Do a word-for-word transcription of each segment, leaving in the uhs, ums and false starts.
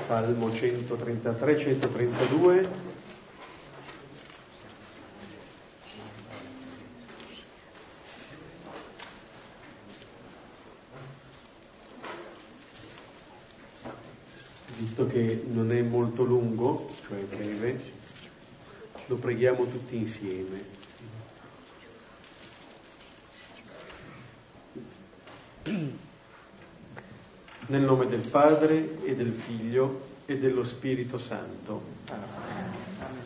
Salmo centotrentatré centotrentadue. Visto che non è molto lungo, cioè breve, lo preghiamo tutti insieme. Nel nome del Padre e del Figlio e dello Spirito Santo. Amen.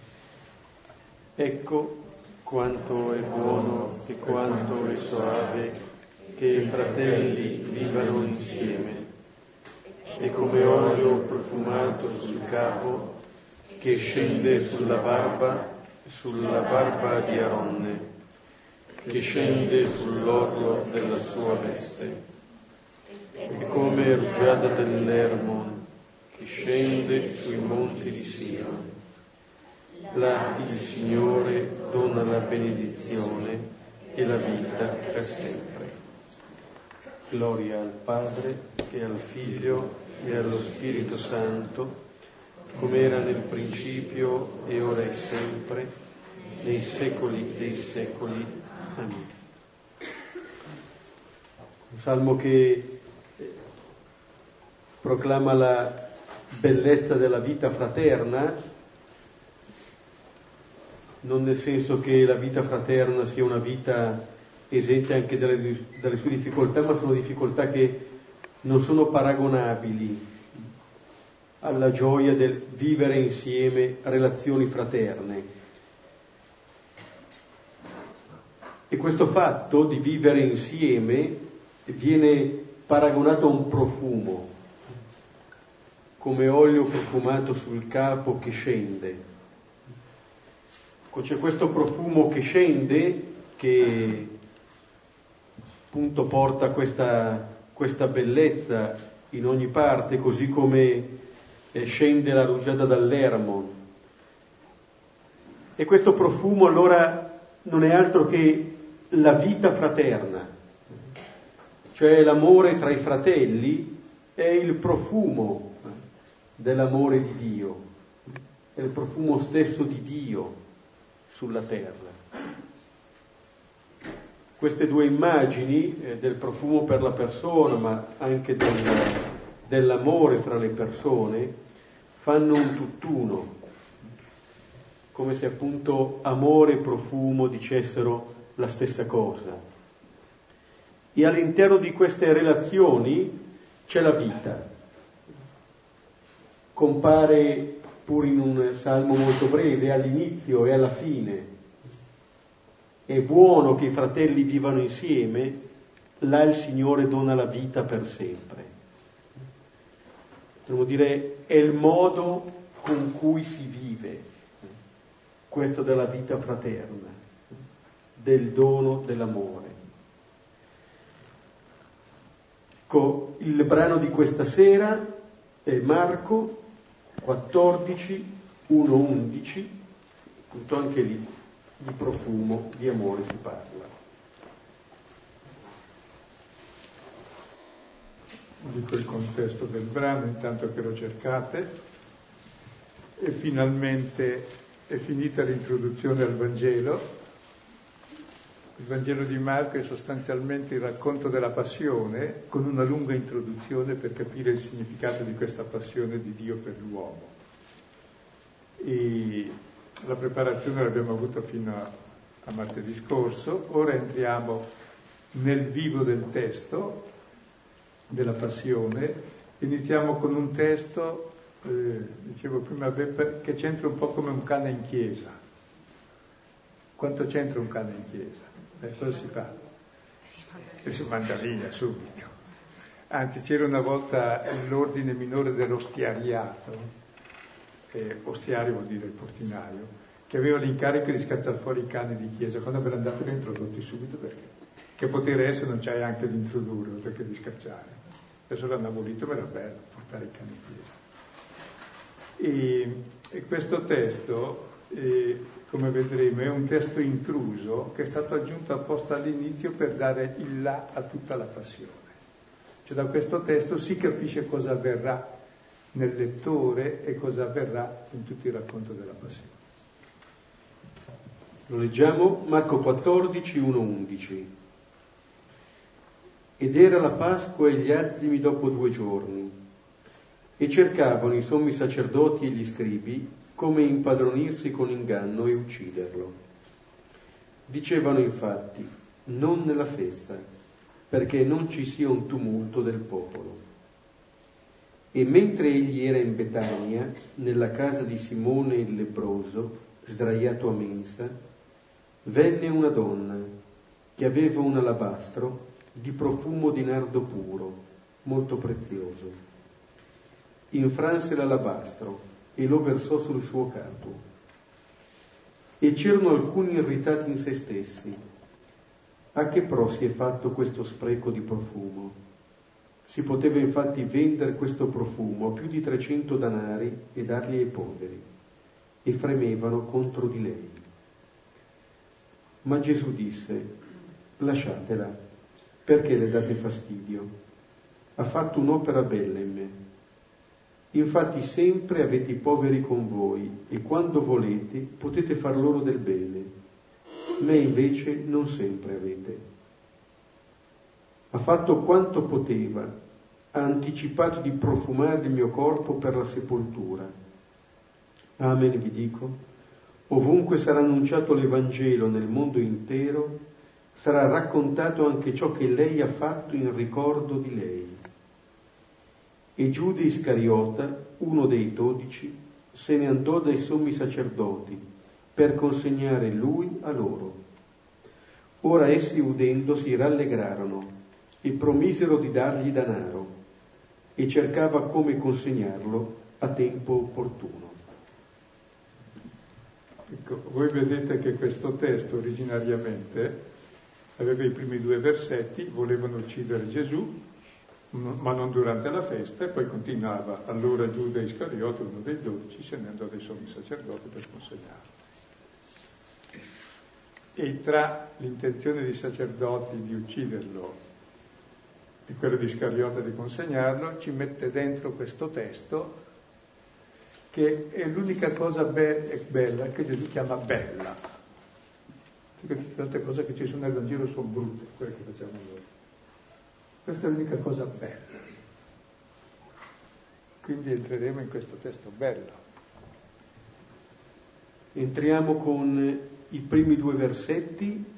Ecco quanto è buono e quanto è soave che i fratelli vivano insieme. È come olio profumato sul capo che scende sulla barba, sulla barba di Aronne, che scende sull'orlo della sua veste. È come rugiada dell'Hermon che scende sui monti di Sion. Là il Signore dona la benedizione e la vita per sempre. Gloria al Padre e al Figlio e allo Spirito Santo, come era nel principio e ora e sempre, nei secoli dei secoli. Amen. Un salmo che proclama la bellezza della vita fraterna, non nel senso che la vita fraterna sia una vita esente anche dalle, dalle sue difficoltà, ma sono difficoltà che non sono paragonabili alla gioia del vivere insieme relazioni fraterne. E questo fatto di vivere insieme viene paragonato a un profumo, come olio profumato sul capo che scende. C'è questo profumo che scende, che appunto porta questa, questa bellezza in ogni parte, così come scende la rugiada dall'Hermon. E questo profumo allora non è altro che la vita fraterna, cioè l'amore tra i fratelli è il profumo dell'amore di Dio, è il profumo stesso di Dio sulla terra. Queste due immagini eh, del profumo per la persona, ma anche del, dell'amore fra le persone, fanno un tutt'uno, come se appunto amore e profumo dicessero la stessa cosa. E all'interno di queste relazioni c'è la vita. Compare pur in un salmo molto breve, all'inizio e alla fine. È buono che i fratelli vivano insieme, là il Signore dona la vita per sempre. Potremmo dire, è il modo con cui si vive questo della vita fraterna, del dono dell'amore. Ecco, il brano di questa sera è Marco quattordici, uno undici, appunto anche lì di profumo, di amore si parla. Dico il contesto del brano intanto che lo cercate. E finalmente è finita l'introduzione al Vangelo. Il Vangelo di Marco è sostanzialmente il racconto della passione, con una lunga introduzione per capire il significato di questa passione di Dio per l'uomo. E la preparazione l'abbiamo avuta fino a, a martedì scorso. Ora entriamo nel vivo del testo della passione. Iniziamo con un testo, eh, dicevo prima, che c'entra un po' come un cane in chiesa. Quanto c'entra un cane in chiesa? Eh, cosa si fa? E si manda via subito. Anzi, c'era una volta l'ordine minore dell'ostiariato, eh, ostiario vuol dire il portinaio, che aveva l'incarico di scacciare fuori i cani di chiesa. Quando ve l'andate li introdotti subito, perché che potere è se non c'hai anche di introdurre oltre che di scacciare? Adesso l'hanno abolito, ma era bello portare i cani in chiesa. E, e questo testo, eh, come vedremo, è un testo intruso che è stato aggiunto apposta all'inizio per dare il là a tutta la passione. Cioè da questo testo si capisce cosa avverrà nel lettore e cosa avverrà in tutto il racconto della passione. Lo leggiamo, Marco quattordici, uno undici. Ed era la Pasqua e gli azimi dopo due giorni, e cercavano i sommi sacerdoti e gli scribi come impadronirsi con inganno e ucciderlo. Dicevano infatti, non nella festa, perché non ci sia un tumulto del popolo. E mentre egli era in Betania, nella casa di Simone il lebbroso, sdraiato a mensa, venne una donna che aveva un alabastro di profumo di nardo puro, molto prezioso. Infranse l'alabastro e lo versò sul suo capo. E c'erano alcuni irritati in se stessi. A che pro si è fatto questo spreco di profumo? Si poteva infatti vendere questo profumo a più di trecento danari e darli ai poveri, e fremevano contro di lei. Ma Gesù disse, lasciatela, perché le date fastidio? Ha fatto un'opera bella in me. Infatti sempre avete i poveri con voi, e quando volete potete far loro del bene. Me invece non sempre avete. Ha fatto quanto poteva, ha anticipato di profumare il mio corpo per la sepoltura. Amen vi dico, ovunque sarà annunciato l'Evangelo nel mondo intero, sarà raccontato anche ciò che lei ha fatto in ricordo di lei. E Giuda Iscariota, uno dei dodici, se ne andò dai sommi sacerdoti per consegnare lui a loro. Ora essi udendo si rallegrarono e promisero di dargli danaro, e cercava come consegnarlo a tempo opportuno. Ecco, voi vedete che questo testo originariamente aveva i primi due versetti, volevano uccidere Gesù, ma non durante la festa, e poi continuava, allora Giuda Iscariota, uno dei dodici, se ne andò dai sommi sacerdoti per consegnarlo. E tra l'intenzione dei sacerdoti di ucciderlo e quello di Iscariota di consegnarlo, ci mette dentro questo testo che è l'unica cosa be- bella che Gesù chiama bella. Perché tante cose che ci sono nel Vangelo sono brutte, quelle che facciamo noi. Questa è l'unica cosa bella. Quindi entreremo in questo testo bello. Entriamo con i primi due versetti.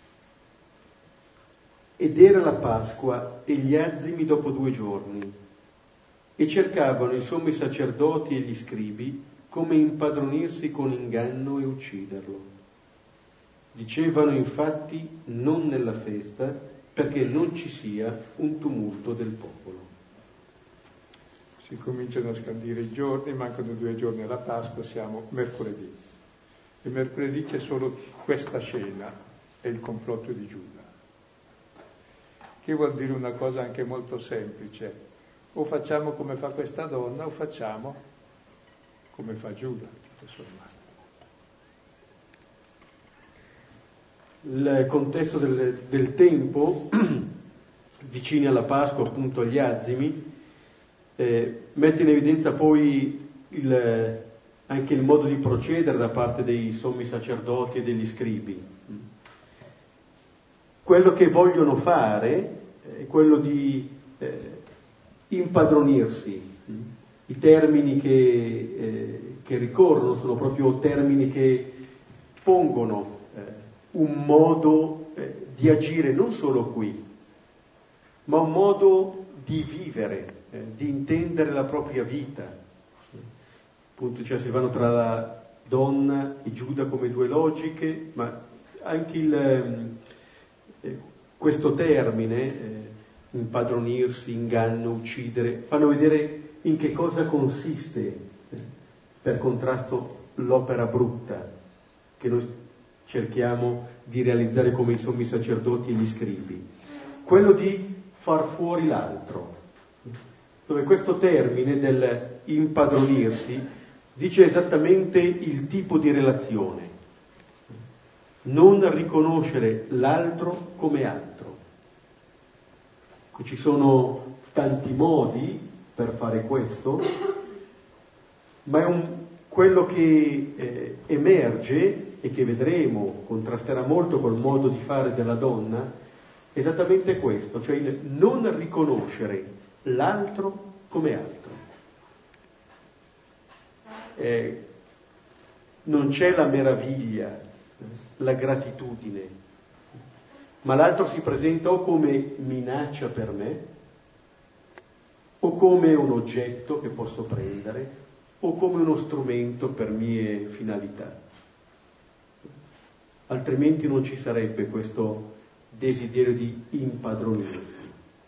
Ed era la Pasqua e gli azimi dopo due giorni, e cercavano i sommi sacerdoti e gli scribi come impadronirsi con inganno e ucciderlo. Dicevano infatti non nella festa, perché non ci sia un tumulto del popolo. Si cominciano a scandire i giorni, mancano due giorni alla Pasqua, siamo mercoledì. E mercoledì c'è solo questa scena, è il complotto di Giuda. Che vuol dire una cosa anche molto semplice: o facciamo come fa questa donna o facciamo come fa Giuda, tutto sommato. Il contesto del, del tempo, vicini alla Pasqua, appunto agli azimi, eh, mette in evidenza poi il, anche il modo di procedere da parte dei sommi sacerdoti e degli scribi. Quello che vogliono fare è quello di eh, impadronirsi. I termini che, eh, che ricorrono sono proprio termini che pongono eh, un modo eh, di agire non solo qui, ma un modo di vivere, eh, di intendere la propria vita. Appunto, cioè, si vanno tra la donna e Giuda come due logiche, ma anche il... Eh, questo termine, eh, impadronirsi, inganno, uccidere, fanno vedere in che cosa consiste, eh, per contrasto, l'opera brutta che noi cerchiamo di realizzare come i sommi sacerdoti e gli scribi. Quello di far fuori l'altro, dove questo termine del impadronirsi dice esattamente il tipo di relazione. Non riconoscere l'altro come altro. Ci sono tanti modi per fare questo, ma è un, quello che eh, emerge e che vedremo contrasterà molto col modo di fare della donna, è esattamente questo, cioè il non riconoscere l'altro come altro. Eh, non c'è la meraviglia, la gratitudine, ma l'altro si presenta o come minaccia per me, o come un oggetto che posso prendere, o come uno strumento per mie finalità. Altrimenti non ci sarebbe questo desiderio di impadronirsi.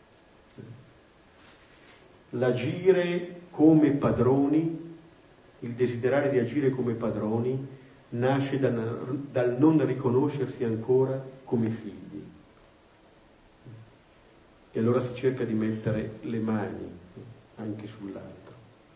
L'agire come padroni, il desiderare di agire come padroni, nasce dal, dal non riconoscersi ancora come figli. E allora si cerca di mettere le mani anche sull'altro.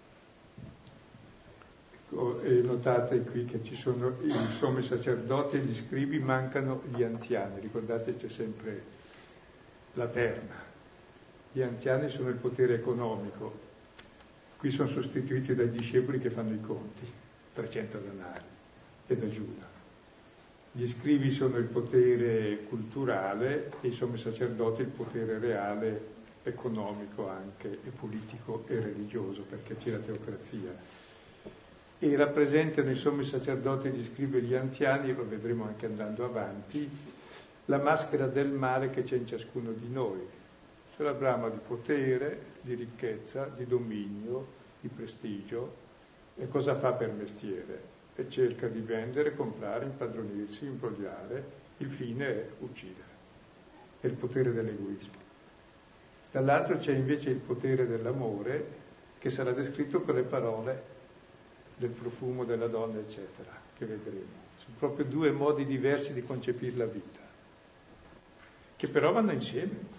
Ecco, e notate qui che ci sono i sommi sacerdoti e gli scribi, mancano gli anziani. Ricordate, c'è sempre la terna. Gli anziani sono il potere economico. Qui sono sostituiti dai discepoli che fanno i conti, trecento denari, e da Giuda. Gli scribi sono il potere culturale e i sommi sacerdoti il potere reale, economico anche, e politico e religioso, perché c'è la teocrazia. E rappresentano i sommi sacerdoti, gli scribi e gli anziani, lo vedremo anche andando avanti, la maschera del male che c'è in ciascuno di noi. C'è la brama di potere, di ricchezza, di dominio, di prestigio, e cosa fa per mestiere? E cerca di vendere, comprare, impadronirsi, imbrogliare, il fine è uccidere. È il potere dell'egoismo. Dall'altro c'è invece il potere dell'amore, che sarà descritto con le parole del profumo della donna, eccetera, che vedremo. Sono proprio due modi diversi di concepire la vita, che però vanno insieme,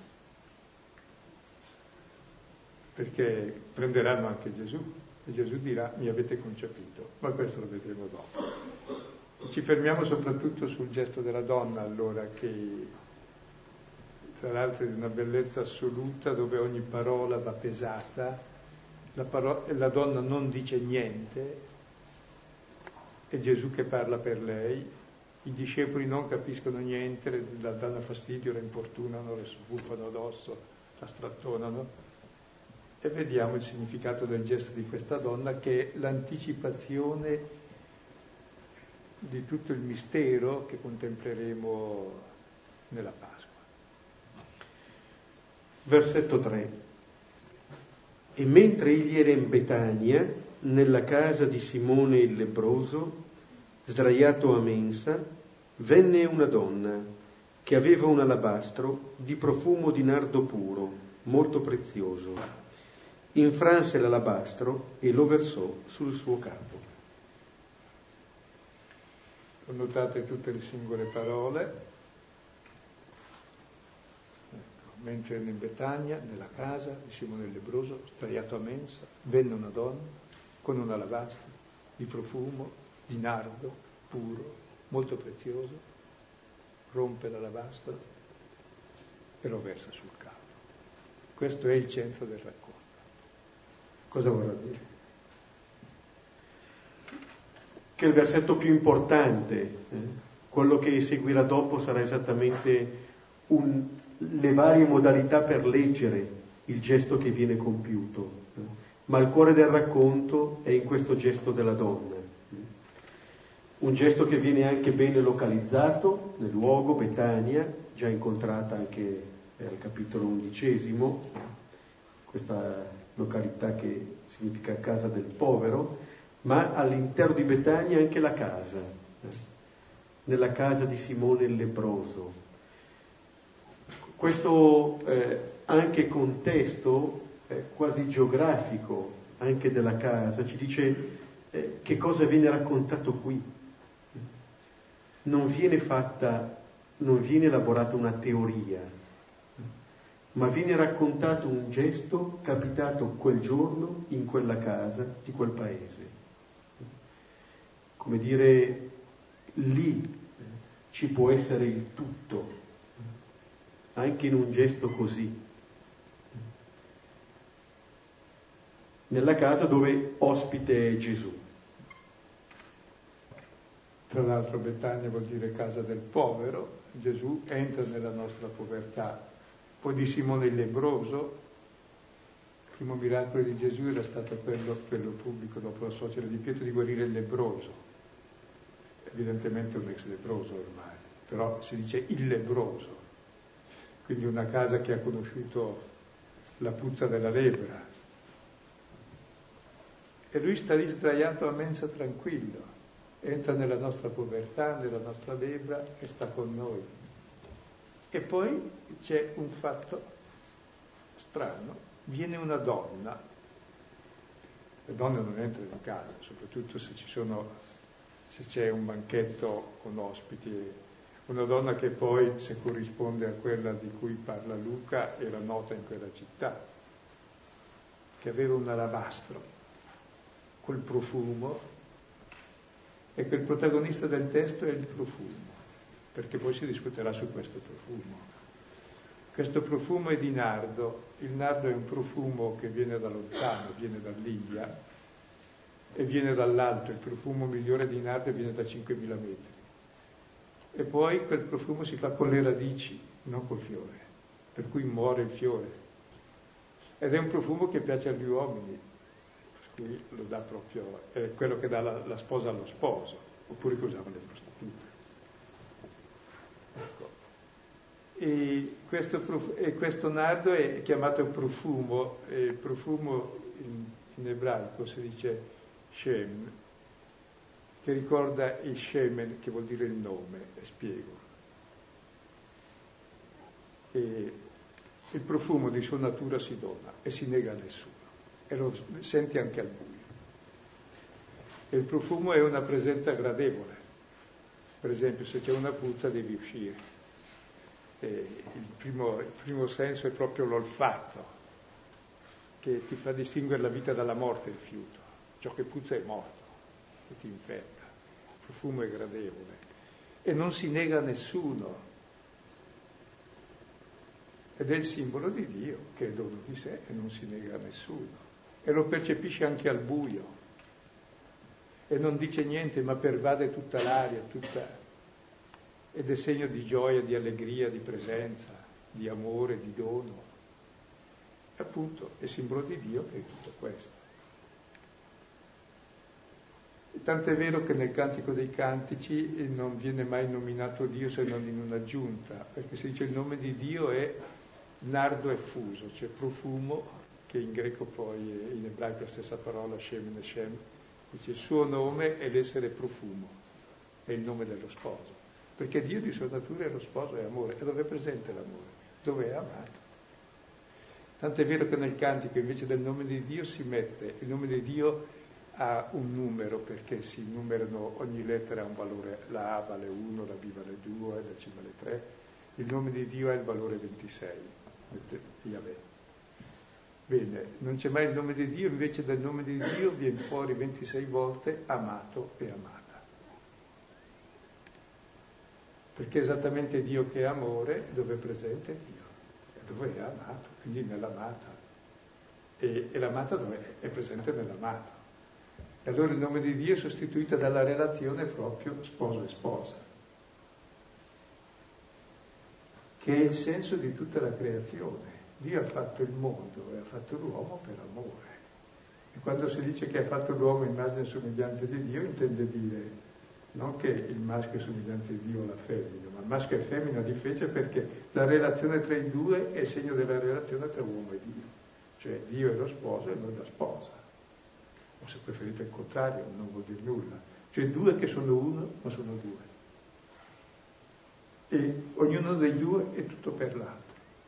perché prenderanno anche Gesù, e Gesù dirà: mi avete concepito, ma questo lo vedremo dopo. Ci fermiamo soprattutto sul gesto della donna, allora, che tra l'altro è di una bellezza assoluta, dove ogni parola va pesata, la, paro- la donna non dice niente, è Gesù che parla per lei, i discepoli non capiscono niente, la danno fastidio, la importunano, le sbuffano addosso, la strattonano. E vediamo il significato del gesto di questa donna, che è l'anticipazione di tutto il mistero che contempleremo nella Pasqua. Versetto tre. E mentre egli era in Betania, nella casa di Simone il lebbroso, sdraiato a mensa, venne una donna che aveva un alabastro di profumo di nardo puro, molto prezioso. Infranse l'alabastro e lo versò sul suo capo. Notate tutte le singole parole. Ecco, mentre in Betania, nella casa di Simone il lebbroso, sdraiato a mensa, venne una donna con un alabastro di profumo di nardo puro, molto prezioso, rompe l'alabastro e lo versa sul capo. Questo è il centro del racconto. Cosa vorrà dire? Che il versetto più importante, eh, quello che seguirà dopo, sarà esattamente un, le varie modalità per leggere il gesto che viene compiuto, eh. Ma il cuore del racconto è in questo gesto della donna, eh. Un gesto che viene anche bene localizzato nel luogo, Betania, già incontrata anche al capitolo undicesimo, questa località che significa casa del povero, ma all'interno di Betania anche la casa, eh, nella casa di Simone il lebbroso. Questo eh, anche contesto eh, quasi geografico anche della casa ci dice eh, che cosa viene raccontato qui. Non viene fatta, non viene elaborata una teoria, ma viene raccontato un gesto capitato quel giorno in quella casa di quel paese. Come dire, lì ci può essere il tutto, anche in un gesto così. nella casa dove ospite è Gesù. Tra l'altro Betania vuol dire casa del povero, Gesù entra nella nostra povertà. Poi di Simone il lebbroso, il primo miracolo di Gesù era stato quello, quello pubblico dopo la suocera di Pietro, di guarire il lebbroso. Evidentemente un ex lebbroso ormai, però si dice il lebbroso, quindi una casa che ha conosciuto la puzza della lebbra. E lui sta lì sdraiato a mensa tranquillo, entra nella nostra povertà, nella nostra lebbra e sta con noi. E poi c'è un fatto strano, viene una donna. Le donne non entrano in casa, soprattutto se ci sono, se c'è un banchetto con ospiti. Una donna che poi, se corrisponde a quella di cui parla Luca, era nota in quella città, che aveva un alabastro, quel profumo. E che il protagonista del testo è il profumo, perché poi si discuterà su questo profumo. Questo profumo è di nardo. Il nardo è un profumo che viene da lontano, viene dall'India e viene dall'alto. Il profumo migliore di nardo viene da cinquemila metri. E poi quel profumo si fa con le radici, non col fiore, per cui muore il fiore. Ed è un profumo che piace agli uomini. Lui lo dà proprio, è quello che dà la, la sposa allo sposo, oppure che usavano le prostitute. Ecco. E questo, prof, e questo nardo è chiamato profumo, e profumo in, in ebraico si dice shem, che ricorda il shemen, che vuol dire il nome, e spiego. E il profumo di sua natura si dona e si nega a nessuno. E lo senti anche al buio. E il profumo è una presenza gradevole. Per esempio, se c'è una puzza devi uscire. E il, primo, il primo senso è proprio l'olfatto, che ti fa distinguere la vita dalla morte, il fiuto. Ciò che puzza è morto, che ti infetta. Il profumo è gradevole. E non si nega a nessuno. Ed è il simbolo di Dio, che è dono di sé e non si nega a nessuno. E lo percepisce anche al buio e non dice niente, ma pervade tutta l'aria, tutta... ed è segno di gioia, di allegria, di presenza, di amore, di dono. E appunto è simbolo di Dio che è tutto questo. E tant'è vero che nel Cantico dei Cantici non viene mai nominato Dio se non in un'aggiunta, perché si dice il nome di Dio è nardo effuso, cioè profumo, che in greco poi, in ebraico la stessa parola, Shem e Shem, dice il suo nome è l'essere profumo, è il nome dello sposo, perché Dio di sua natura è lo sposo, è amore. E dove è presente l'amore? Dove è amato. Tant'è vero che nel cantico invece del nome di Dio si mette, il nome di Dio ha un numero, perché si numerano, ogni lettera ha un valore, la A vale uno, la B vale due, la C vale tre, il nome di Dio ha il valore ventisei, Yahweh. Bene, non c'è mai il nome di Dio, invece del nome di Dio viene fuori ventisei volte amato e amata. Perché esattamente Dio che è amore, dove è presente Dio, e dove è amato, quindi nell'amata. E, e l'amata dove è? È presente nell'amato. E allora il nome di Dio è sostituito dalla relazione proprio sposo e sposa, che è il senso di tutta la creazione. Dio ha fatto il mondo e ha fatto l'uomo per amore. E quando si dice che ha fatto l'uomo immagine e somiglianza di Dio, intende dire non che il maschio è somiglianza di Dio o la femmina, ma il maschio e femmina di fece, perché la relazione tra i due è segno della relazione tra uomo e Dio. Cioè Dio è lo sposo e noi la sposa. O se preferite il contrario, non vuol dire nulla. Cioè due che sono uno, ma sono due. E ognuno dei due è tutto per l'altro.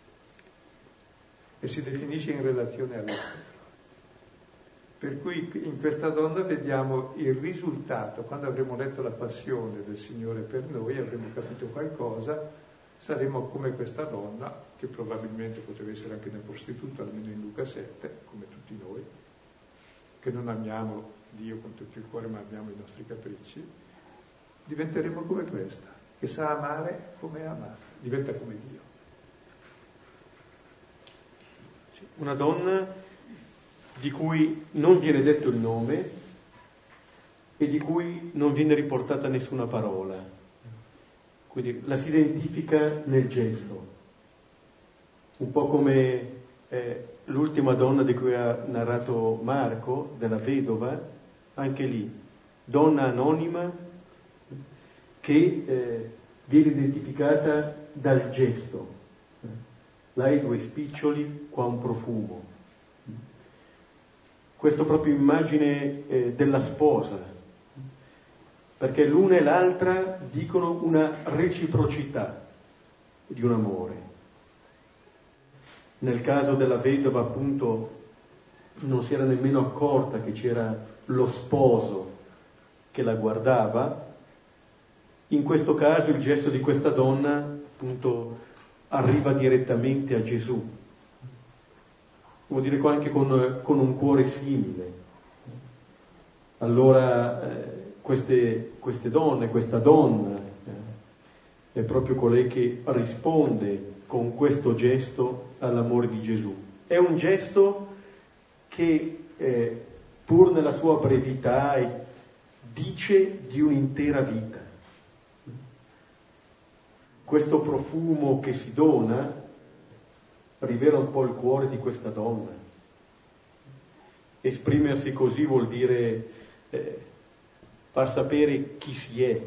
E si definisce in relazione all'altro. Per cui in questa donna vediamo il risultato. Quando avremo letto la passione del Signore per noi, avremo capito qualcosa, saremo come questa donna, che probabilmente poteva essere anche una prostituta, almeno in Luca sette, come tutti noi, che non amiamo Dio con tutto il cuore, ma amiamo i nostri capricci. Diventeremo come questa, che sa amare come è amata, diventa come Dio. Una donna di cui non viene detto il nome e di cui non viene riportata nessuna parola. Quindi la si identifica nel gesto, un po' come eh, l'ultima donna di cui ha narrato Marco, della vedova, anche lì, donna anonima che eh, viene identificata dal gesto. Là hai due spiccioli, qua un profumo. Questo proprio immagine eh, della sposa, perché l'una e l'altra dicono una reciprocità di un amore. Nel caso della vedova, appunto, non si era nemmeno accorta che c'era lo sposo che la guardava. In questo caso il gesto di questa donna, appunto, arriva direttamente a Gesù. Vuol dire anche con, con un cuore simile. Allora eh, queste, queste donne, questa donna eh, è proprio colei che risponde con questo gesto all'amore di Gesù. È un gesto che eh, pur nella sua brevità eh, dice di un'intera vita. Questo profumo che si dona rivela un po' il cuore di questa donna. Esprimersi così vuol dire eh, far sapere chi si è.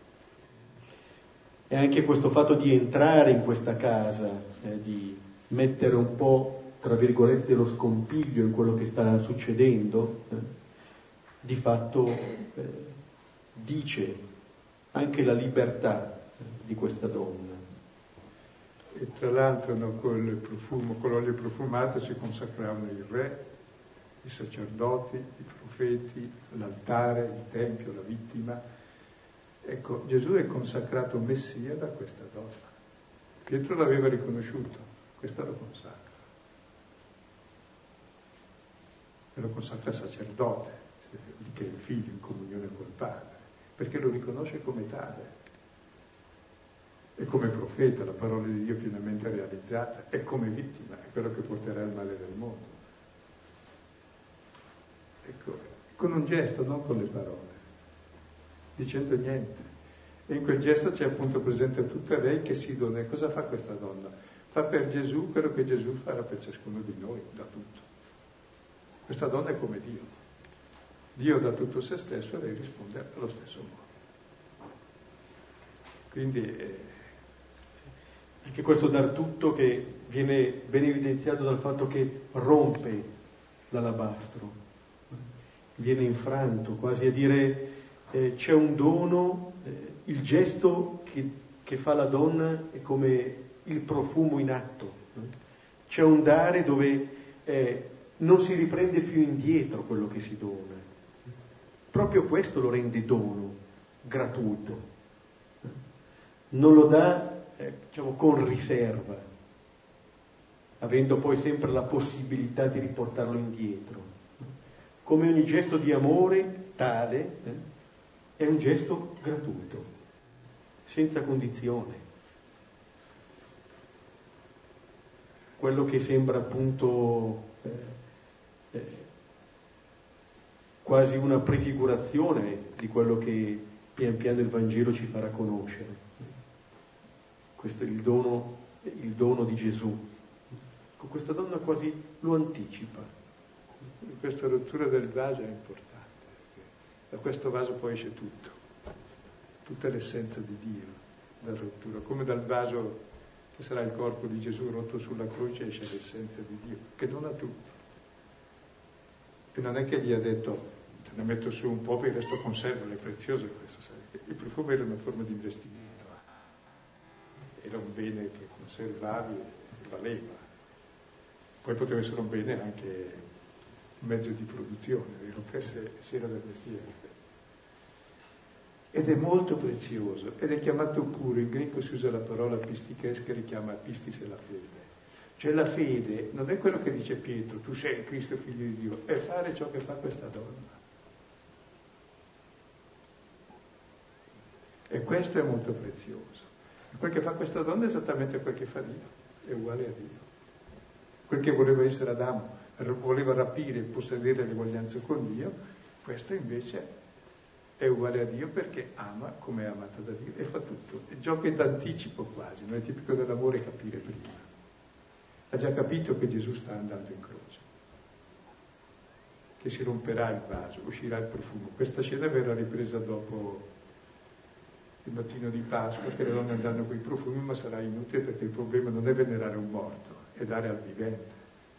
E anche questo fatto di entrare in questa casa, eh, di mettere un po', tra virgolette, lo scompiglio in quello che sta succedendo, eh, di fatto eh, dice anche la libertà di questa donna. E tra l'altro no, col profumo, con l'olio profumato si consacravano il re, i sacerdoti, i profeti, l'altare, il tempio, la vittima. Ecco, Gesù è consacrato Messia da questa donna. Pietro l'aveva riconosciuto, questa lo consacra. E lo consacra sacerdote, che è il figlio in comunione col Padre, perché lo riconosce come tale. E come profeta, la parola di Dio pienamente realizzata, e come vittima, è quello che porterà il male del mondo. Ecco, con un gesto, non con le parole, dicendo niente. E in quel gesto c'è appunto presente tutta lei che si dona. E cosa fa questa donna? Fa per Gesù quello che Gesù farà per ciascuno di noi, da tutto. Questa donna è come Dio. Dio dà tutto se stesso e lei risponde allo stesso modo. Quindi eh, anche questo dar tutto che viene ben evidenziato dal fatto che rompe l'alabastro, viene infranto, quasi a dire eh, c'è un dono, eh, il gesto che, che fa la donna è come il profumo in atto, eh? C'è un dare dove eh, non si riprende più indietro quello che si dona. Proprio questo lo rende dono, gratuito. Non lo dà Eh, diciamo con riserva, avendo poi sempre la possibilità di riportarlo indietro. Come ogni gesto di amore tale eh, è un gesto gratuito, senza condizione. Quello che sembra appunto eh, eh, quasi una prefigurazione di quello che pian piano il Vangelo ci farà conoscere. Questo è il dono, il dono di Gesù. Con questa donna quasi lo anticipa. Questa rottura del vaso è importante, perché da questo vaso poi esce tutto, tutta l'essenza di Dio, la rottura. Come dal vaso che sarà il corpo di Gesù rotto sulla croce esce l'essenza di Dio, che dona tutto. E non è che gli ha detto, te ne metto su un po' per il resto conservo, è prezioso questo, sai? Il profumo era una forma di investimento. Era un bene che conservavi e valeva. Poi poteva essere un bene anche un mezzo di produzione, vero? Se, se era del mestiere. Ed è molto prezioso, ed è chiamato pure, in greco si usa la parola pistiches che richiama pistis e la fede. Cioè la fede non è quello che dice Pietro, tu sei il Cristo figlio di Dio, è fare ciò che fa questa donna. E questo è molto prezioso. Quel che fa questa donna è esattamente quel che fa Dio, è uguale a Dio. Quel che voleva essere Adamo, voleva rapire e possedere l'eguaglianza con Dio, questo invece è uguale a Dio perché ama come è amato da Dio e fa tutto. E gioca d'anticipo quasi, non è tipico dell'amore capire prima. Ha già capito che Gesù sta andando in croce, che si romperà il vaso, uscirà il profumo. Questa scena verrà ripresa dopo il mattino di Pasqua, che le donne andranno con i profumi, ma sarà inutile perché il problema non è venerare un morto, è dare al vivente.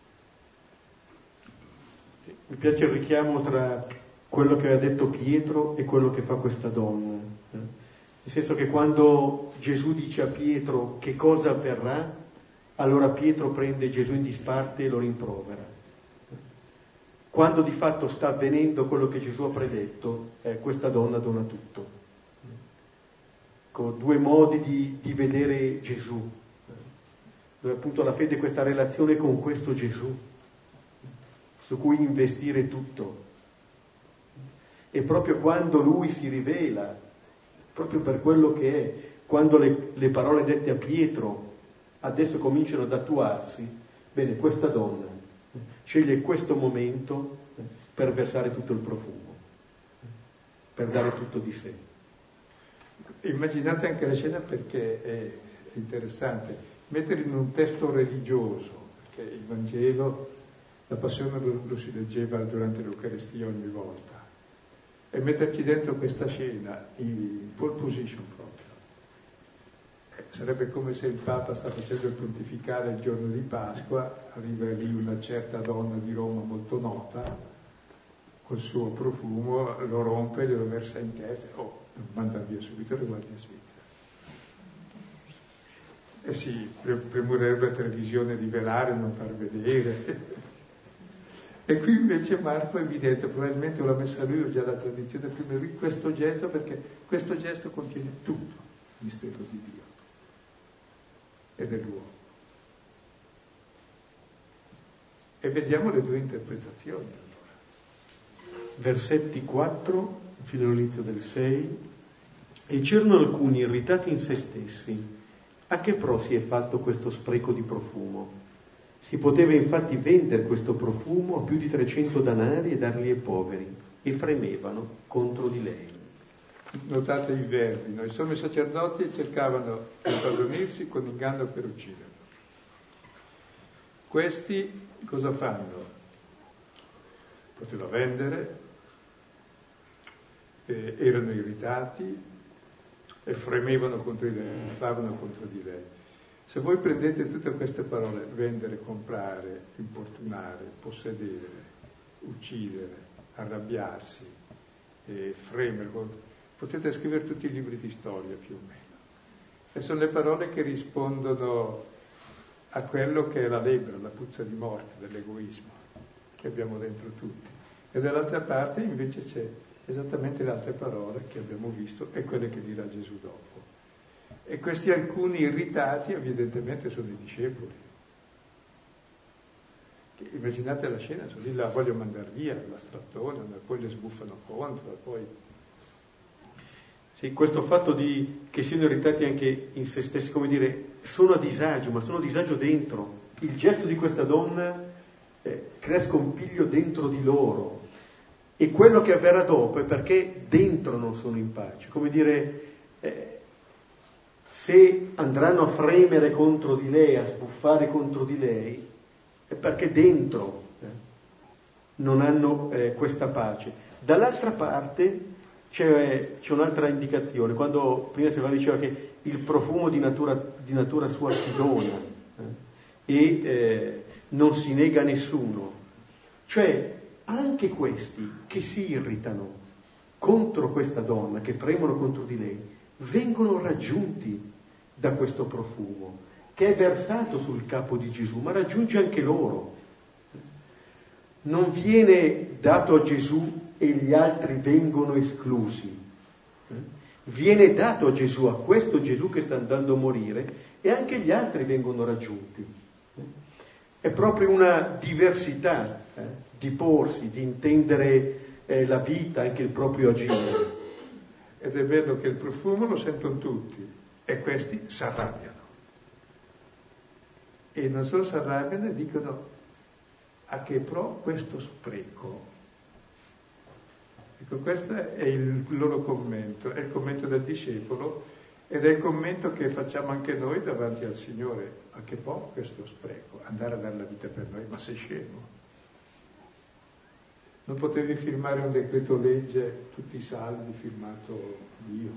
Mi piace il richiamo tra quello che aveva detto Pietro e quello che fa questa donna. Eh? Nel senso che quando Gesù dice a Pietro che cosa avverrà, allora Pietro prende Gesù in disparte e lo rimprovera. Quando di fatto sta avvenendo quello che Gesù ha predetto, eh, questa donna dona tutto. Con due modi di, di vedere Gesù, dove appunto la fede è questa relazione con questo Gesù, su cui investire tutto. E proprio quando Lui si rivela, proprio per quello che è, quando le, le parole dette a Pietro adesso cominciano ad attuarsi, bene, questa donna sceglie questo momento per versare tutto il profumo, per dare tutto di sé. Immaginate anche la scena perché è interessante, mettere in un testo religioso, perché il Vangelo, la passione lo, lo si leggeva durante l'Eucaristia ogni volta, e metterci dentro questa scena in pole position proprio. Eh, sarebbe come se il Papa sta facendo il pontificale il giorno di Pasqua, arriva lì una certa donna di Roma molto nota, col suo profumo, lo rompe, glielo versa in testa, oh, manda via subito le guardie svizzere. E si premurerebbe la televisione di velare, non far vedere. E qui invece Marco è evidente, probabilmente l'ha messa lui, ho già la tradizione prima di lui, questo gesto, perché questo gesto contiene tutto il mistero di Dio e dell'uomo. E vediamo le due interpretazioni allora. Versetti quattro fino all'inizio del sei. E c'erano alcuni irritati in se stessi. A che pro si è fatto questo spreco di profumo? Si poteva infatti vendere questo profumo a più di trecento danari e darli ai poveri, e fremevano contro di lei. Notate i verbi, no? I sommi sacerdoti cercavano di impadronirsi con inganno per ucciderlo. Questi cosa fanno? Poteva vendere, eh, erano irritati e fremevano contro di lei, stavano contro di lei. Se voi prendete tutte queste parole, vendere, comprare, importunare, possedere, uccidere, arrabbiarsi, eh, fremere, potete scrivere tutti i libri di storia più o meno. E sono le parole che rispondono a quello che è la lebbra, la puzza di morte dell'egoismo che abbiamo dentro tutti. E dall'altra parte invece c'è esattamente le altre parole che abbiamo visto e quelle che dirà Gesù dopo. E questi alcuni irritati evidentemente sono i discepoli. Che, immaginate la scena, sono lì, la voglio mandare via, la strattonano, poi le sbuffano contro, poi... Sì, questo fatto di che siano irritati anche in se stessi, come dire, sono a disagio, ma sono a disagio dentro. Il gesto di questa donna eh, crea scompiglio dentro di loro. E quello che avverrà dopo è perché dentro non sono in pace. Come dire... Eh, se andranno a fremere contro di lei, a sbuffare contro di lei, è perché dentro eh, non hanno eh, questa pace. Dall'altra parte c'è, c'è un'altra indicazione, quando prima Silvano diceva che il profumo di natura, di natura sua si dona eh, e eh, non si nega a nessuno. Cioè anche questi che si irritano contro questa donna, che fremono contro di lei, vengono raggiunti da questo profumo che è versato sul capo di Gesù, ma raggiunge anche loro. Non viene dato a Gesù e gli altri vengono esclusi. Viene dato a Gesù, a questo Gesù che sta andando a morire, e anche gli altri vengono raggiunti. È proprio una diversità eh, di porsi, di intendere eh, la vita, anche il proprio agire. Ed è vero che il profumo lo sentono tutti e questi si arrabbiano. E non solo si arrabbiano e dicono a che pro questo spreco. Ecco, questo è il loro commento, è il commento del discepolo ed è il commento che facciamo anche noi davanti al Signore. A che pro questo spreco? Andare a dare la vita per noi, ma sei scemo? Non potevi firmare un decreto legge, tutti i saldi, firmato Dio.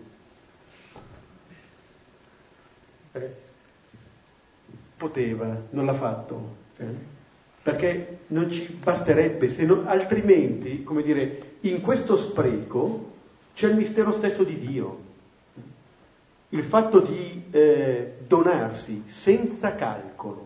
Eh? Poteva, non l'ha fatto, eh? Perché non ci basterebbe, se non, altrimenti, come dire, in questo spreco c'è il mistero stesso di Dio. Il fatto di eh, donarsi senza calcolo.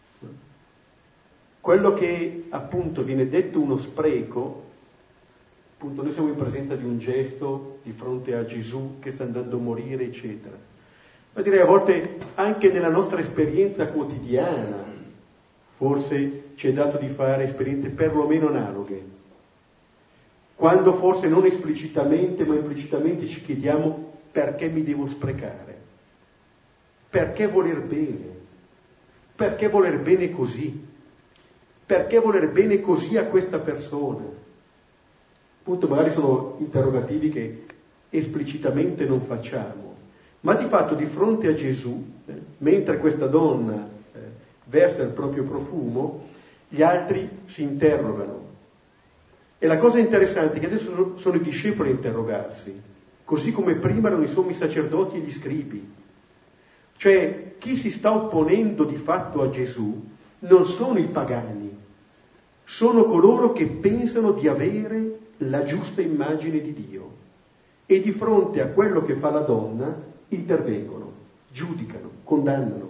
Quello che appunto viene detto uno spreco, appunto noi siamo in presenza di un gesto di fronte a Gesù che sta andando a morire, eccetera. Ma direi a volte anche nella nostra esperienza quotidiana, forse ci è dato di fare esperienze perlomeno analoghe. Quando forse non esplicitamente, ma implicitamente ci chiediamo perché mi devo sprecare? Perché voler bene? Perché voler bene così? Perché voler bene così a questa persona? Appunto, magari sono interrogativi che esplicitamente non facciamo, ma di fatto di fronte a Gesù, eh, mentre questa donna eh, versa il proprio profumo, gli altri si interrogano. E la cosa interessante è che adesso sono, sono i discepoli a interrogarsi, così come prima erano i sommi sacerdoti e gli scribi. Cioè, chi si sta opponendo di fatto a Gesù non sono i pagani, sono coloro che pensano di avere la giusta immagine di Dio e di fronte a quello che fa la donna intervengono, giudicano, condannano.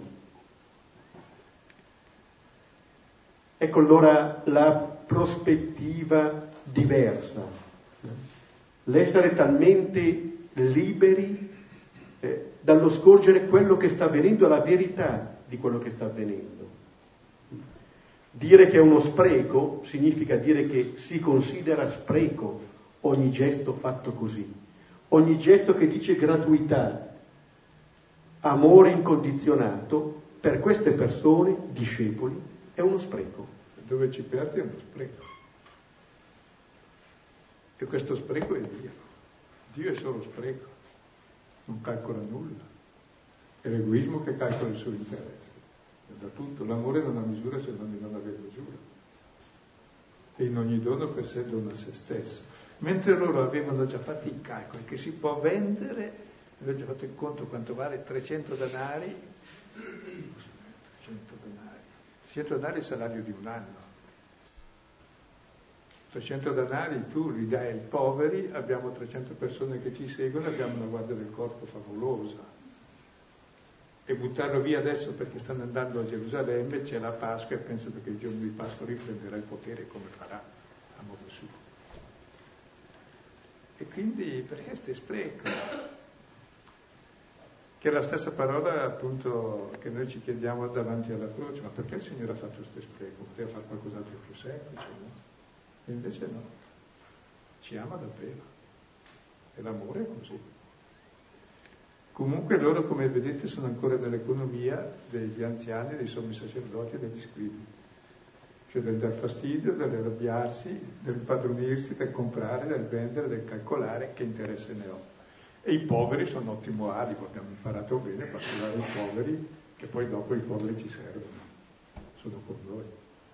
Ecco allora la prospettiva diversa, l'essere talmente liberi eh, dallo scorgere quello che sta avvenendo, la verità di quello che sta avvenendo. Dire che è uno spreco significa dire che si considera spreco ogni gesto fatto così, ogni gesto che dice gratuità, amore incondizionato, per queste persone, discepoli, è uno spreco. Dove ci perdi è uno spreco. E questo spreco è Dio. Dio è solo spreco, non calcola nulla. È l'egoismo che calcola il suo interesse. Da tutto, l'amore non ha misura se non di non avere misura. E in ogni dono per sé dona se stesso. Mentre loro avevano già fatto i calcoli che si può vendere, avevano già fatto il conto quanto vale trecento denari, trecento denari, trecento denari è il salario di un anno. trecento denari tu li dai ai poveri, abbiamo trecento persone che ci seguono, abbiamo una guardia del corpo favolosa. E buttarlo via adesso perché stanno andando a Gerusalemme, c'è la Pasqua e pensano che il giorno di Pasqua riprenderà il potere come farà a modo suo. E quindi perché ste spreco? Che è la stessa parola appunto che noi ci chiediamo davanti alla croce, ma perché il Signore ha fatto questo spreco? Poteva fare qualcos'altro di più semplice, no? E invece no, ci ama davvero. E l'amore è così. Comunque loro, come vedete, sono ancora nell'economia degli anziani, dei sommi sacerdoti e degli scribi. Cioè del dar fastidio, dell'arrabbiarsi, del padronirsi, del comprare, del vendere, del calcolare, che interesse ne ho. E i poveri sono ottimo alibi, abbiamo imparato bene a pastorare i poveri, che poi dopo i poveri ci servono, sono con noi.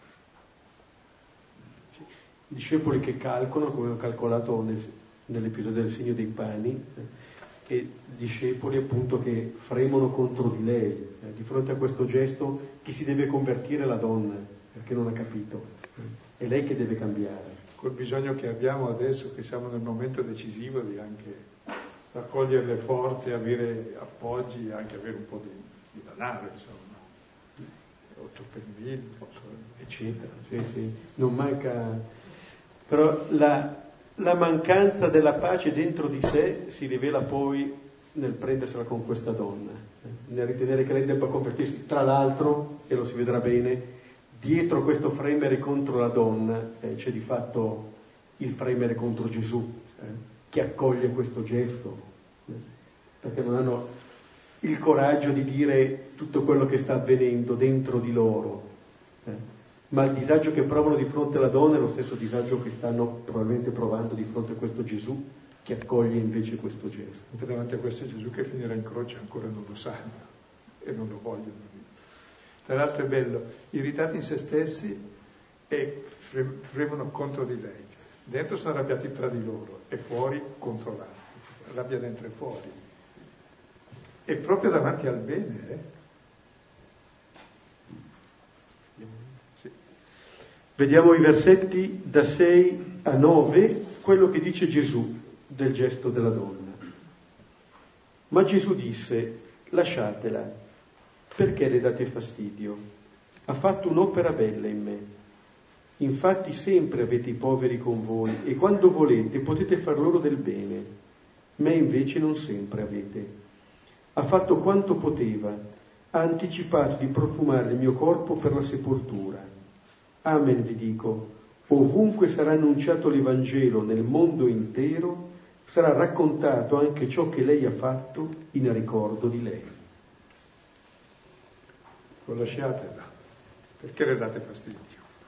I discepoli che calcolano, come ho calcolato nel, nell'episodio del segno dei pani, e discepoli appunto che fremono contro di lei. Eh, di fronte a questo gesto chi si deve convertire è la donna, perché non ha capito. È lei che deve cambiare. Col bisogno che abbiamo adesso, che siamo nel momento decisivo di anche raccogliere le forze, avere appoggi, anche avere un po' di, di denaro, insomma. otto per mille, eccetera. Sì, sì. Non manca... Però la... La mancanza della pace dentro di sé si rivela poi nel prendersela con questa donna, nel ritenere che lei debba convertirsi. Tra l'altro, e lo si vedrà bene, dietro questo fremere contro la donna eh, c'è di fatto il fremere contro Gesù, eh, che accoglie questo gesto, eh, perché non hanno il coraggio di dire tutto quello che sta avvenendo dentro di loro. Eh. ma il disagio che provano di fronte alla donna è lo stesso disagio che stanno probabilmente provando di fronte a questo Gesù che accoglie invece questo gesto. Davanti a questo Gesù che finirà in croce ancora non lo sanno e non lo vogliono. Tra l'altro è bello, irritati in se stessi e fremono contro di lei. Dentro sono arrabbiati tra di loro e fuori contro l'altro. Rabbia dentro e fuori. E proprio davanti al bene, eh? Sì. Vediamo i versetti da sei a nove, quello che dice Gesù del gesto della donna. Ma Gesù disse: lasciatela, perché le date fastidio? Ha fatto un'opera bella in me. Infatti sempre avete i poveri con voi e quando volete potete far loro del bene. Me invece non sempre avete. Ha fatto quanto poteva, ha anticipato di profumare il mio corpo per la sepoltura. Amen vi dico, ovunque sarà annunciato l'Evangelo nel mondo intero, sarà raccontato anche ciò che lei ha fatto in ricordo di lei. Lasciatela, perché le date fastidio?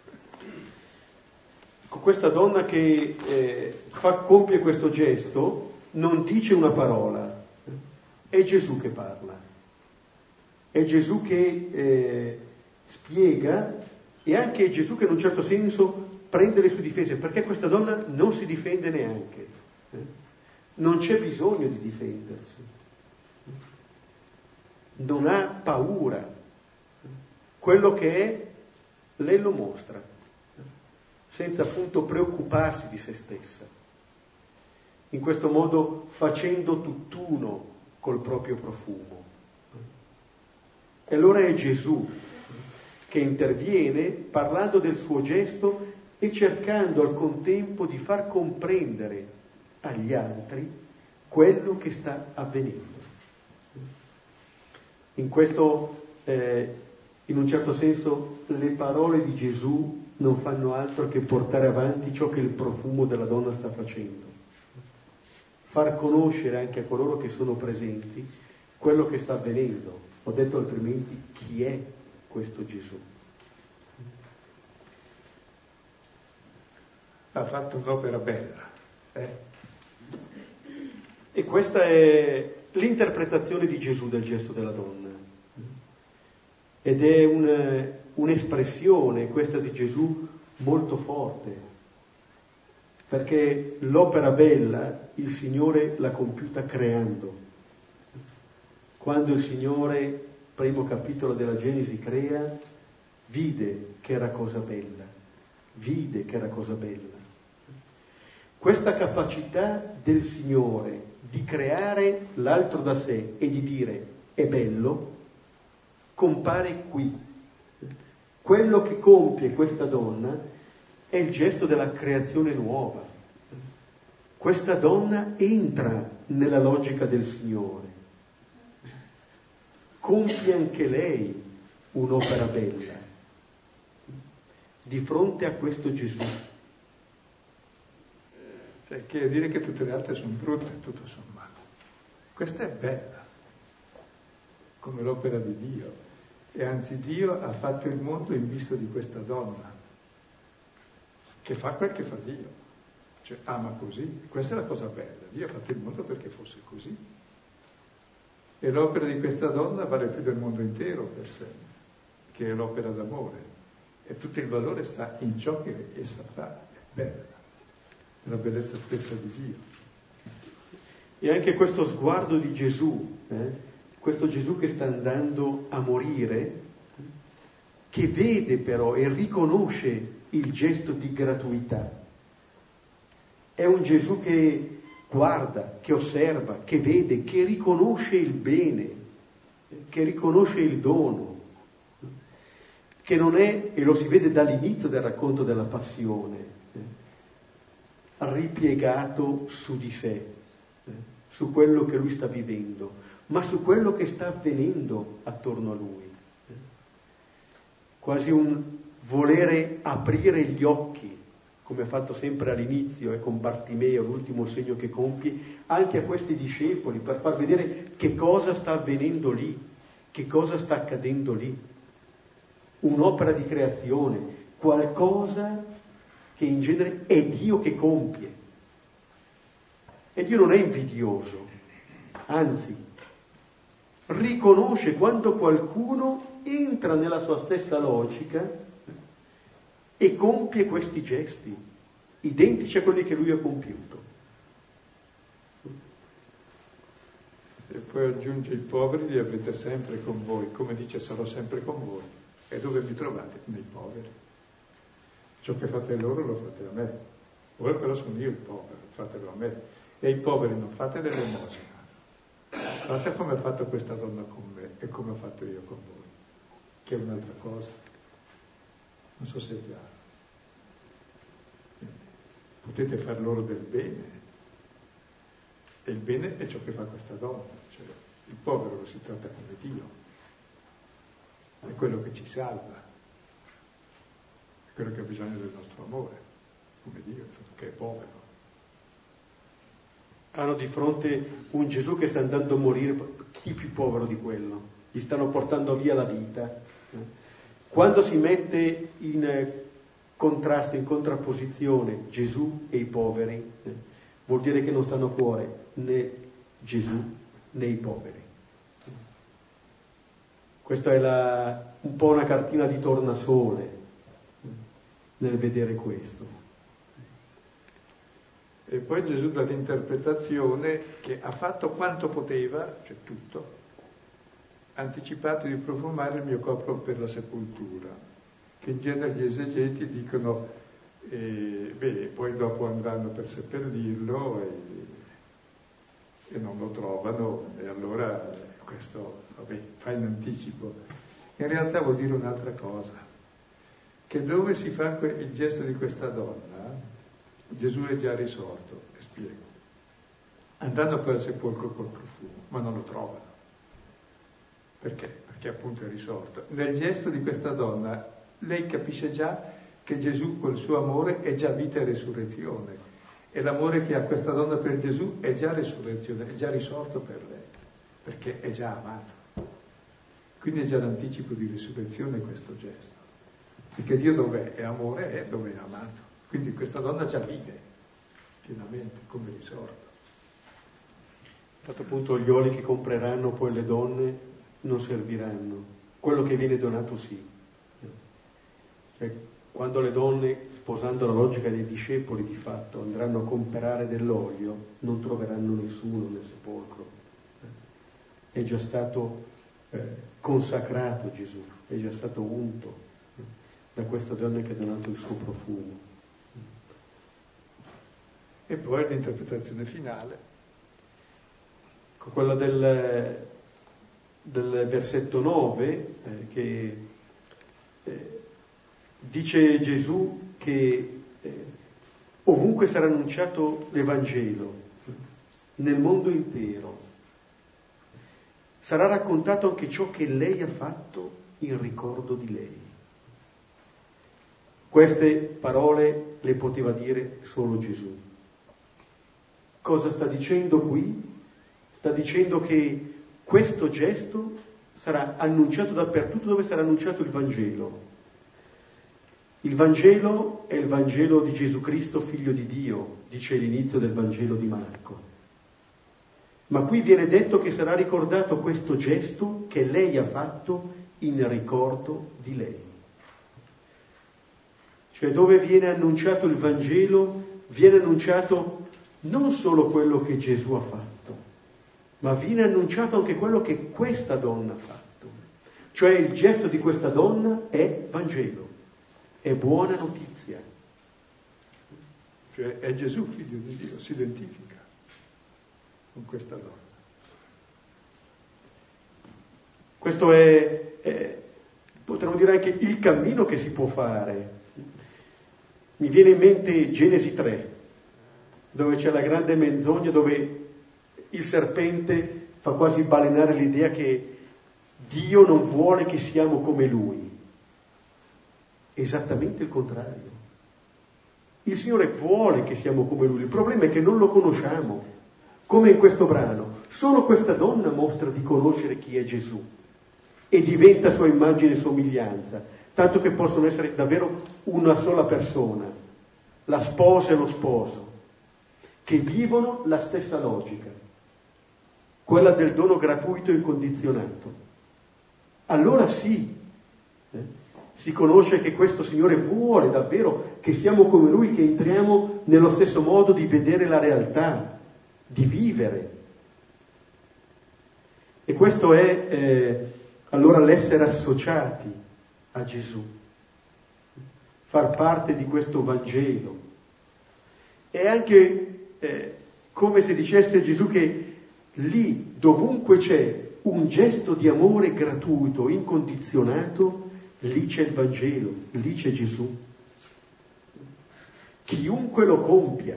Con questa donna che eh, fa, compie questo gesto non dice una parola, è Gesù che parla, è Gesù che eh, spiega e anche è Gesù che in un certo senso prende le sue difese, perché questa donna non si difende neanche, eh? Non c'è bisogno di difendersi, non ha paura, quello che è lei lo mostra, senza appunto preoccuparsi di se stessa, in questo modo facendo tutt'uno col proprio profumo. E allora è Gesù che interviene parlando del suo gesto e cercando al contempo di far comprendere agli altri quello che sta avvenendo. In questo, eh, in un certo senso, le parole di Gesù non fanno altro che portare avanti ciò che il profumo della donna sta facendo. Far conoscere anche a coloro che sono presenti quello che sta avvenendo. Ho detto altrimenti chi è questo Gesù. Ha fatto un'opera bella. Eh? E questa è l'interpretazione di Gesù del gesto della donna. Ed è un, un'espressione, questa di Gesù, molto forte, perché l'opera bella il Signore l'ha compiuta creando. Quando il Signore, primo capitolo della Genesi, crea, vide che era cosa bella, vide che era cosa bella. Questa capacità del Signore di creare l'altro da sé e di dire è bello, compare qui. Quello che compie questa donna è il gesto della creazione nuova. Questa donna entra nella logica del Signore. Compie anche lei un'opera bella di fronte a questo Gesù. Cioè, che dire che tutte le altre sono brutte, tutto sommato. Questa è bella, come l'opera di Dio. E anzi Dio ha fatto il mondo in vista di questa donna, che fa quel che fa Dio, cioè ama così. Questa è la cosa bella, Dio ha fatto il mondo perché fosse così. E l'opera di questa donna vale più del mondo intero per sé, che è l'opera d'amore. E tutto il valore sta in ciò che essa fa, è bella, è la bellezza stessa di Dio. E anche questo sguardo di Gesù, eh? questo Gesù che sta andando a morire, che vede però e riconosce il gesto di gratuità. È un Gesù che guarda, che osserva, che vede, che riconosce il bene, che riconosce il dono, che non è, e lo si vede dall'inizio del racconto della passione, ripiegato su di sé, su quello che lui sta vivendo, ma su quello che sta avvenendo attorno a lui. Quasi un volere aprire gli occhi, come ha fatto sempre all'inizio e con Bartimeo, l'ultimo segno che compie, anche a questi discepoli, per far vedere che cosa sta avvenendo lì, che cosa sta accadendo lì. Un'opera di creazione, qualcosa che in genere è Dio che compie. E Dio non è invidioso, anzi, riconosce quando qualcuno entra nella sua stessa logica e compie questi gesti, identici a quelli che lui ha compiuto. E poi aggiunge: i poveri li avete sempre con voi, come dice sarò sempre con voi. E dove vi trovate? Nei poveri. Ciò che fate loro lo fate a me. Ora però sono io il povero, fatelo a me. E ai poveri non fate l'elemosina. Fate come ha fatto questa donna con me e come ho fatto io con voi, che è un'altra cosa. Non so se è chiaro. Potete far loro del bene. E il bene è ciò che fa questa donna, cioè il povero lo si tratta come Dio, è quello che ci salva, è quello che ha bisogno del nostro amore, come Dio, che è povero. Hanno di fronte un Gesù che sta andando a morire, chi più povero di quello? Gli stanno portando via la vita. Quando si mette in contrasto, in contrapposizione Gesù e i poveri, vuol dire che non stanno a cuore né Gesù né i poveri. Questa è la, un po' una cartina di tornasole nel vedere questo. E poi Gesù dà l'interpretazione che ha fatto quanto poteva, cioè tutto, anticipato di profumare il mio corpo per la sepoltura, che in genere gli esegeti dicono eh, beh, poi dopo andranno per seppellirlo e, e non lo trovano, e allora questo vabbè, fa in anticipo. In realtà vuol dire un'altra cosa, che dove si fa il gesto di questa donna Gesù è già risorto, e spiego. Andranno per il sepolcro col profumo, ma non lo trovano. Perché? Perché appunto è risorto. Nel gesto di questa donna lei capisce già che Gesù col suo amore è già vita e resurrezione. E l'amore che ha questa donna per Gesù è già resurrezione, è già risorto per lei, perché è già amato. Quindi è già l'anticipo di resurrezione questo gesto. Perché Dio dov'è? È amore, è dove è amato. Quindi questa donna già vive pienamente come risorto. Tanto appunto gli oli che compreranno poi le donne non serviranno, quello che viene donato sì. Cioè, quando le donne, sposando la logica dei discepoli di fatto, andranno a comprare dell'olio, non troveranno nessuno nel sepolcro. È già stato eh, consacrato Gesù, è già stato unto eh, da questa donna che ha donato il suo profumo. E poi l'interpretazione finale, quella del, del versetto nove, eh, che eh, dice Gesù che eh, ovunque sarà annunciato l'Evangelo, nel mondo intero, sarà raccontato anche ciò che lei ha fatto in ricordo di lei. Queste parole le poteva dire solo Gesù. Cosa sta dicendo qui? Sta dicendo che questo gesto sarà annunciato dappertutto dove sarà annunciato il Vangelo. Il Vangelo è il Vangelo di Gesù Cristo, figlio di Dio, dice l'inizio del Vangelo di Marco. Ma qui viene detto che sarà ricordato questo gesto che lei ha fatto in ricordo di lei. Cioè dove viene annunciato il Vangelo, viene annunciato non solo quello che Gesù ha fatto, ma viene annunciato anche quello che questa donna ha fatto. Cioè il gesto di questa donna è Vangelo, è buona notizia. Cioè è Gesù, figlio di Dio, si identifica con questa donna. Questo è, è, potremmo dire anche il cammino che si può fare. Mi viene in mente Genesi tre, dove c'è la grande menzogna, dove il serpente fa quasi balenare l'idea che Dio non vuole che siamo come Lui. Esattamente il contrario. Il Signore vuole che siamo come Lui, il problema è che non lo conosciamo, come in questo brano. Solo questa donna mostra di conoscere chi è Gesù e diventa sua immagine e somiglianza, tanto che possono essere davvero una sola persona, la sposa e lo sposo, che vivono la stessa logica, quella del dono gratuito e incondizionato. Allora sì, eh, si conosce che questo Signore vuole davvero che siamo come Lui, che entriamo nello stesso modo di vedere la realtà, di vivere. E questo è eh, allora l'essere associati a Gesù, far parte di questo Vangelo. È anche eh, come se dicesse Gesù che lì, dovunque c'è un gesto di amore gratuito, incondizionato, lì c'è il Vangelo, lì c'è Gesù. Chiunque lo compia.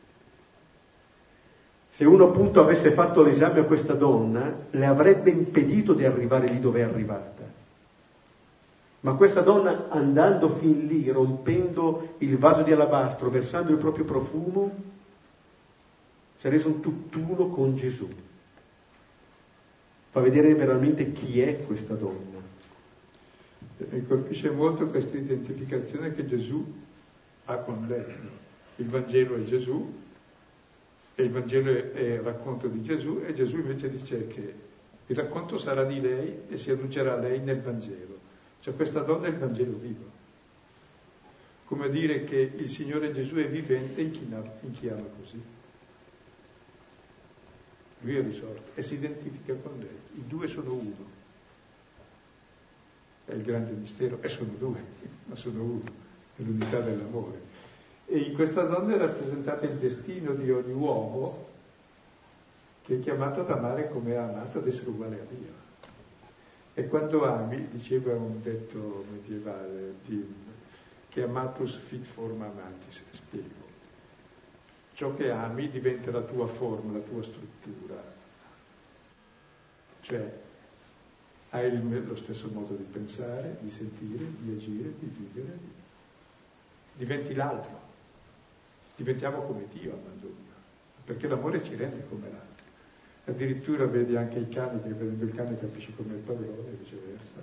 Se uno appunto avesse fatto l'esame a questa donna, le avrebbe impedito di arrivare lì dove è arrivata. Ma questa donna, andando fin lì, rompendo il vaso di alabastro, versando il proprio profumo, si è reso un tutt'uno con Gesù. Fa vedere veramente chi è questa donna. Mi colpisce molto questa identificazione che Gesù ha con lei. Il Vangelo è Gesù, e il Vangelo è il racconto di Gesù, e Gesù invece dice che il racconto sarà di lei e si annuncerà a lei nel Vangelo. Cioè questa donna è il Vangelo vivo. Come dire che il Signore Gesù è vivente in chi, in chi ama così. Lui è risorto e si identifica con lei. I due sono uno. È il grande mistero, e sono due, ma sono uno, è l'unità dell'amore. E in questa donna è rappresentato il destino di ogni uomo che è chiamato ad amare come ha amato, ad essere uguale a Dio. E quando ami, diceva un detto medievale, di, che amatus fit forma amantis, spiego. Ciò che ami diventa la tua forma, la tua struttura. Cioè, hai il, lo stesso modo di pensare, di sentire, di agire, di vivere. Diventi l'altro. Diventiamo come Dio amando Dio. Perché l'amore ci rende come l'altro. Addirittura vedi anche i cani, che vedendo il cane capisci come il padrone e viceversa.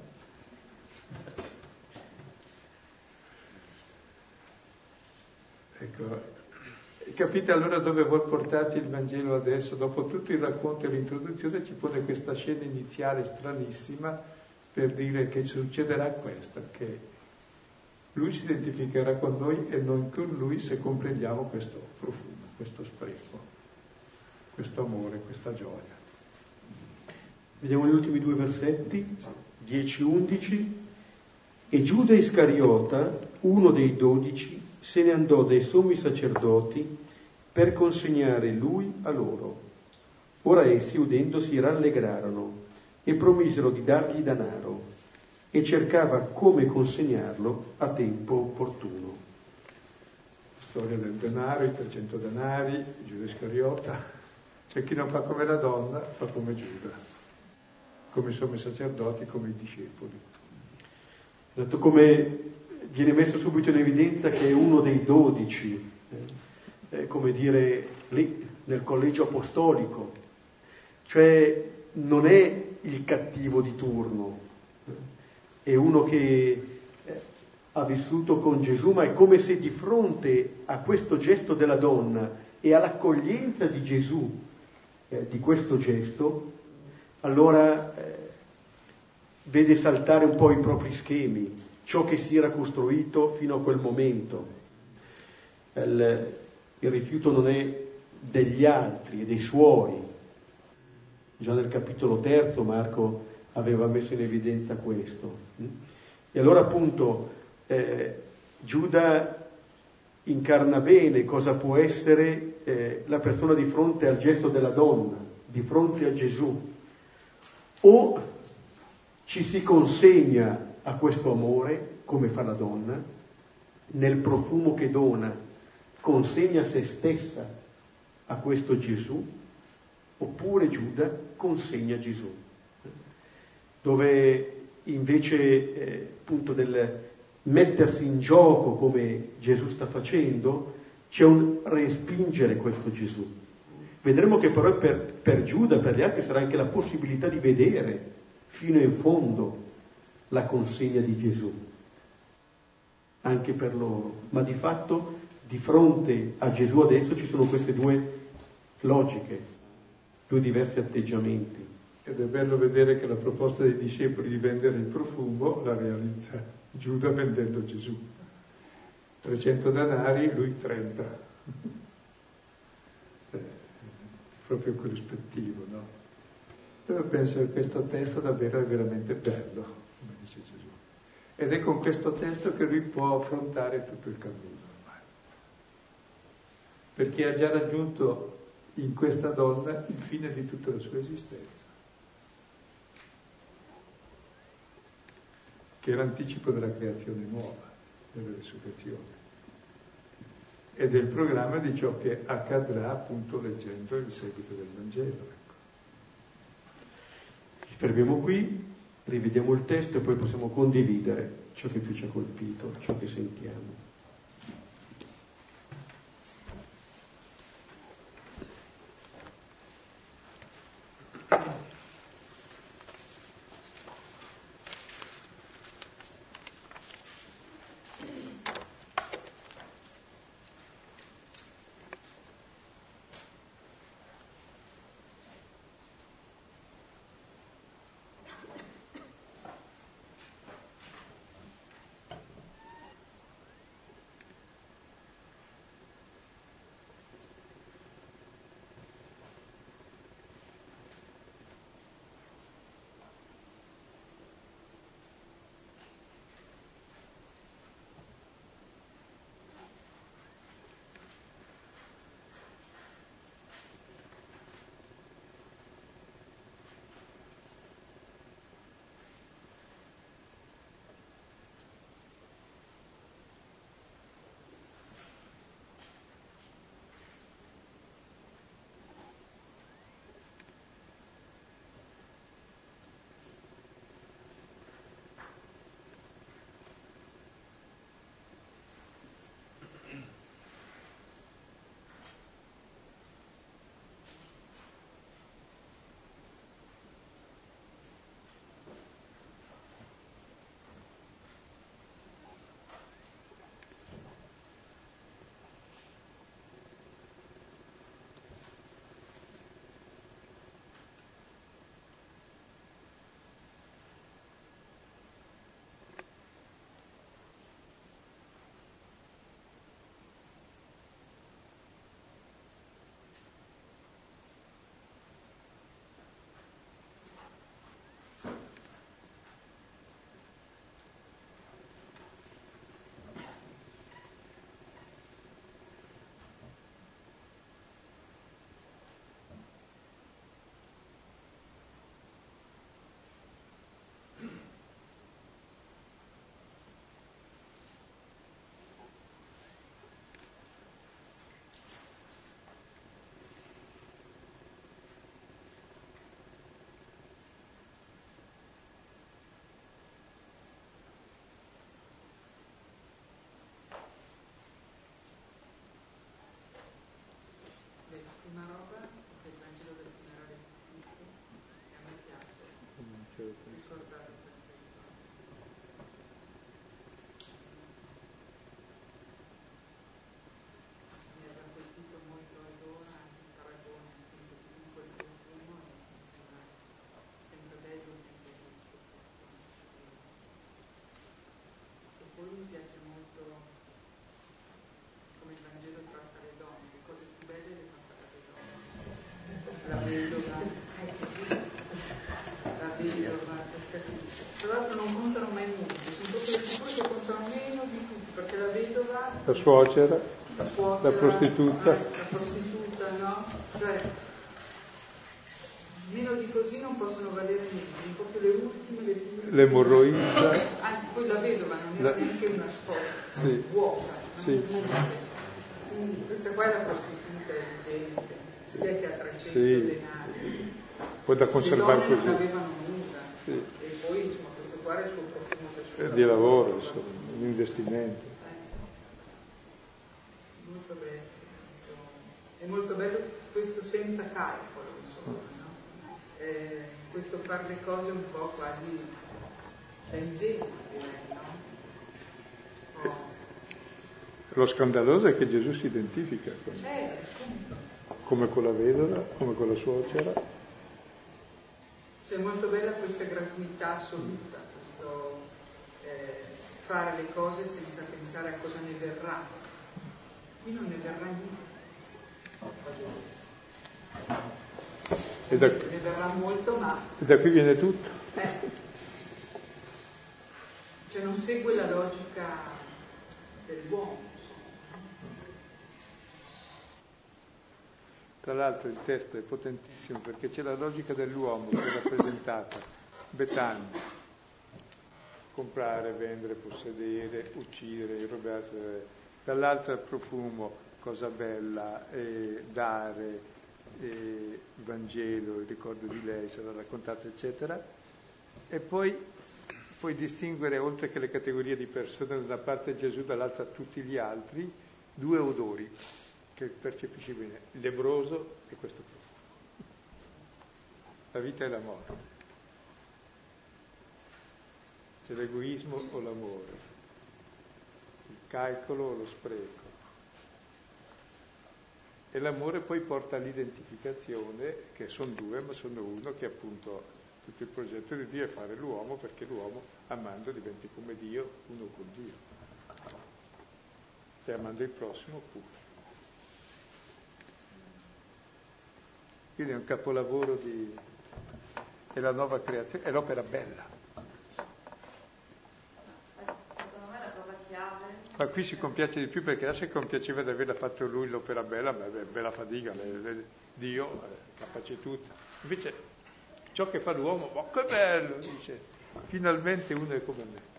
Ecco, capite allora dove vuol portarci il Vangelo adesso? Dopo tutto il racconto e l'introduzione ci pone questa scena iniziale stranissima per dire che succederà questo, che Lui si identificherà con noi e noi con Lui se comprendiamo questo profumo, questo spreco, questo amore, questa gioia. Vediamo gli ultimi due versetti, dieci undici. E Giuda Iscariota, uno dei dodici, se ne andò dai sommi sacerdoti per consegnare lui a loro. Ora essi, udendo, si rallegrarono e promisero di dargli denaro, e cercava come consegnarlo a tempo opportuno. Storia del denaro, i trecento denari, Giuda Iscariota. C'è chi non fa come la donna, fa come Giuda, come i sommi sacerdoti, come i discepoli. Detto come viene messo subito in evidenza che è uno dei dodici, eh, è come dire lì nel collegio apostolico, cioè non è il cattivo di turno, è uno che eh, ha vissuto con Gesù, ma è come se di fronte a questo gesto della donna e all'accoglienza di Gesù eh, di questo gesto, allora eh, vede saltare un po' i propri schemi, ciò che si era costruito fino a quel momento. Il, il rifiuto non è degli altri, è dei suoi. Già nel capitolo terzo Marco aveva messo in evidenza questo. E allora appunto eh, Giuda incarna bene cosa può essere eh, la persona di fronte al gesto della donna, di fronte a Gesù. O ci si consegna a questo amore, come fa la donna, nel profumo che dona, consegna se stessa a questo Gesù, oppure Giuda consegna Gesù, dove invece eh, appunto del mettersi in gioco come Gesù sta facendo, c'è un respingere questo Gesù. Vedremo che però per, per Giuda, per gli altri, sarà anche la possibilità di vedere fino in fondo la consegna di Gesù, anche per loro, ma di fatto di fronte a Gesù adesso ci sono queste due logiche, due diversi atteggiamenti. Ed è bello vedere che la proposta dei discepoli di vendere il profumo la realizza Giuda vendendo Gesù. trecento denari, lui trenta. Eh, proprio corrispettivo, no? Però penso che questo testo davvero è veramente bello, come dice Gesù. Ed è con questo testo che lui può affrontare tutto il cammino ormai. Perché ha già raggiunto in questa donna il fine di tutta la sua esistenza, che è l'anticipo della creazione nuova, della risurrezione, ed è il programma di ciò che accadrà appunto leggendo il seguito del Vangelo. Ecco. Ci fermiamo qui, rivediamo il testo e poi possiamo condividere ciò che più ci ha colpito, ciò che sentiamo. Una roba che il Vangelo del funerale di Cristo, che a me piace ricordare per questo. Mi aveva colpito molto allora anche il paragone appunto di tutto il profumo e mi sembra sempre bello, sempre giusto questo. E poi mi piace molto come il Vangelo tratta le donne, le cose più belle le fa fare alle donne. La vedova, eh, la vedova, tra l'altro non contano mai niente, sono proprio le figure che contano meno di tutti, perché la vedova, La suocera, la, suocera, la prostituta, eh, la prostituta, no? Cioè, meno di così non possono valere niente, sono proprio le ultime, le più... l'emorroida. Anzi, poi la vedova non è la... neanche una sposa, sì. vuota, non sì. è niente. Quindi questa qua è la prostituta evidente, chi è che ha trecento sì. denari? Poi da conservare così. così. Non avevano nulla. Sì. E poi insomma questo qua è il suo profumo personale. È di lavoro, insomma, un investimento. Eh. Molto bello. Molto... È molto bello questo senza calcolo, insomma, no? Eh, questo fare le cose un po' quasi da ingenuo, direi, no? Oh. Lo scandaloso è che Gesù si identifica con Eh, come con la vedova, come con la suocera. C'è molto bella questa gratuità assoluta, questo eh, fare le cose senza pensare a cosa ne verrà. Qui non ne verrà niente. E da, ne verrà molto, ma... E da qui viene tutto. Eh, cioè non segue la logica dell'uomo. Tra l'altro il testo è potentissimo perché c'è la logica dell'uomo che è rappresentata, Betania, comprare, vendere, possedere, uccidere, rubarsi, dall'altro il profumo, cosa bella, eh, dare, eh, il Vangelo, il ricordo di lei, sarà raccontato, eccetera, e poi puoi distinguere, oltre che le categorie di persone, da una parte Gesù, dall'altra tutti gli altri, due odori che percepisci bene, il lebbroso e questo profumo, la vita e la morte, c'è l'egoismo o l'amore, il calcolo o lo spreco, e l'amore poi porta all'identificazione, che sono due ma sono uno, che appunto tutto il progetto di Dio è fare l'uomo, perché l'uomo amando diventi come Dio, uno con Dio, e amando il prossimo pure. Quindi è un capolavoro di... è la nuova creazione, è l'opera bella. Secondo me la cosa chiave... Ma qui si compiace di più perché là si compiaceva di averla fatto lui l'opera bella, ma è bella fatica, le, le, Dio è capace tutta. Invece ciò che fa l'uomo, ma che bello, dice, finalmente uno è come me.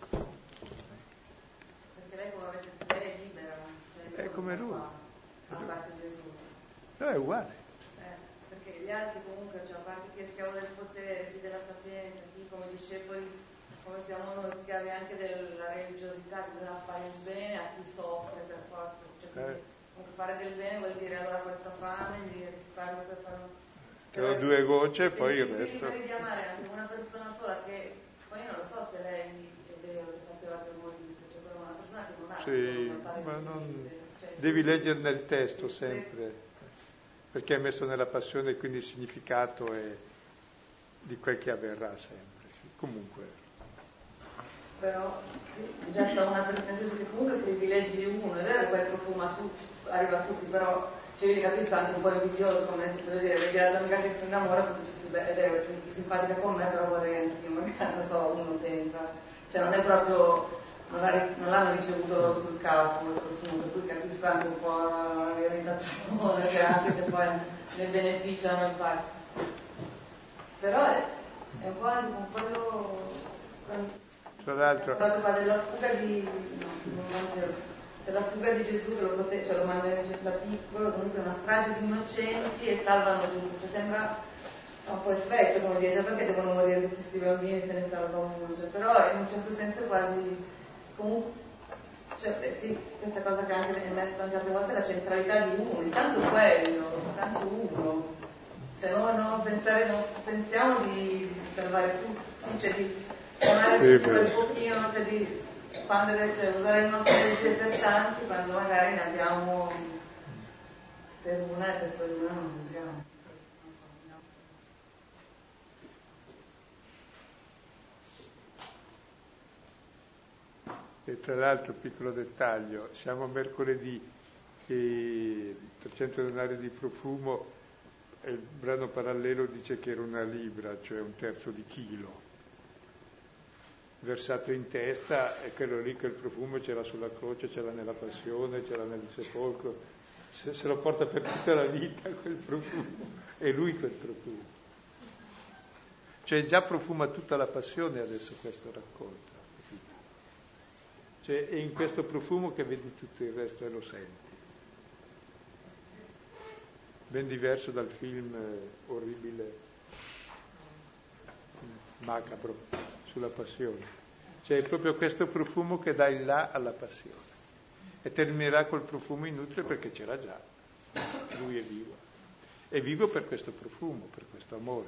Perché lei come avete detto, lei è libera. Cioè È come lui. A parte Gesù. No, è uguale. Perché gli altri comunque, cioè, a parte chi è schiavo del potere, chi della sapienza, chi come discepoli, come siamo noi schiavi anche della religiosità, bisogna fare il bene a chi soffre per forza, cioè, quindi, Eh. comunque fare del bene vuol dire allora questa fame, di risparmio per fare un... Però due gocce e poi il se resto. si liberi di amare anche una persona sola che, poi non lo so se lei è vero che sapeva che voi disse, cioè però una persona che non ha Sì, fare ma del non... bene, cioè, devi se- leggere nel testo se- sempre, perché è messo nella passione e quindi il significato è di quel che avverrà sempre. Sì. Comunque. Però sì, già sta una per nel senso che comunque privilegi uno, è vero che poi profuma a tutti, arriva a tutti, però cioè io li capisco anche un po' invidioso, come voglio dire, vedi la tua amica che si innamora, tu dici beh, è vero, è più simpatica con me, però vorrei anche io, magari non so, uno pensa, cioè non è proprio, non, ha, non l'hanno ricevuto sul capo, per cui capisco anche un po' l'irritazione, che anche se poi ne beneficiano infatti. Però è, è un po' anche con quello... Tra l'altro, Fa della fuga di no, non mangio, cioè la fuga di Gesù che lo protegge, cioè lo manda da piccolo, comunque una strage di innocenti e salvano Gesù, cioè sembra un po' effetto, come dire, perché devono morire tutti questi bambini e se ne salva uno, cioè, però in un certo senso è quasi comunque, cioè, eh, sì, questa cosa che anche è messa tante altre volte, la centralità di uno, intanto quello, intanto uno, cioè non, non pensare, non pensiamo di, di salvare tutti, cioè di chiamare sì, un pochino, cioè di espandere, cioè usare il nostro legge per tanti quando magari ne abbiamo per una e per quell'una non usiamo. e tra l'altro, piccolo dettaglio, siamo a mercoledì e trecento denari di profumo, e il brano parallelo dice che era una libra, cioè un terzo di chilo, versato in testa, e quello lì, quel profumo c'era sulla croce, c'era nella passione, c'era nel sepolcro, se, se lo porta per tutta la vita quel profumo, è lui quel profumo. Cioè già profuma tutta la passione adesso questo racconto. Cioè è in questo profumo che vedi tutto il resto e lo senti. Ben diverso dal film eh, orribile, macabro, sulla passione. Cioè è proprio questo profumo che dà il là alla passione. E terminerà col profumo inutile perché c'era già. Lui è vivo. È vivo per questo profumo, per questo amore.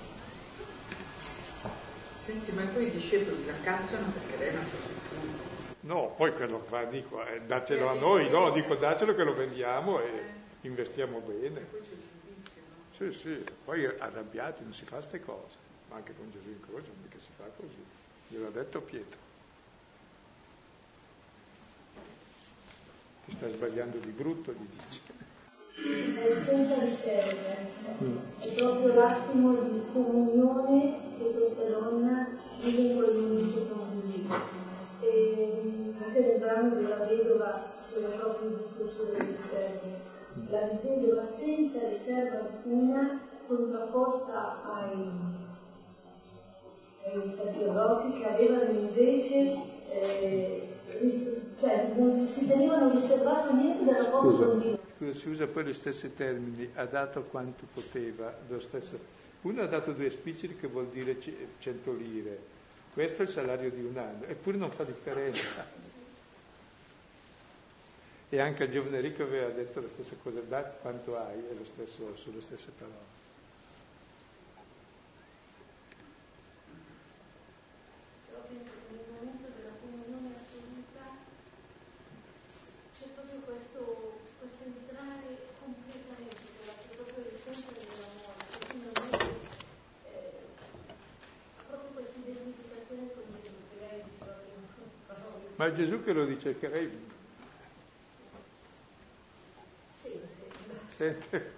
Senti, ma poi i discepoli la cacciano perché lei è una prostituta. No, poi quello qua dico, eh, dacelo a noi, no, dico dacelo che lo vendiamo e investiamo bene. Sì, sì, poi arrabbiati non si fa ste cose, ma anche con Gesù in croce non è che si fa così, gliel'ha detto Pietro. Ti stai sbagliando di brutto, gli dice. È senza riserve, è proprio l'attimo di comunione che questa donna vive in quel momento con lui. E anche nel brano della vedova c'era proprio il discorso delle riserve. La vedova senza riserva alcuna contrapposta ai, ai sacerdoti che avevano invece eh, cioè non si tenevano riservatamente dal rapporto con Dio. Si usa poi gli stessi termini, ha dato quanto poteva, lo stesso. Uno ha dato due spiccioli che vuol dire cento lire, questo è il salario di un anno, eppure non fa differenza. E anche il giovane ricco aveva detto la stessa cosa, da quanto hai, è lo stesso, sono le stesse parole. Però penso che nel momento della comunione assoluta c'è proprio questo, questo entrare completamente, c'è proprio l'essenza dell'amore, che finalmente eh, proprio questa identificazione con Gesù, che lei diceva che non parole. Ma è Gesù che lo dice, che lei sempre.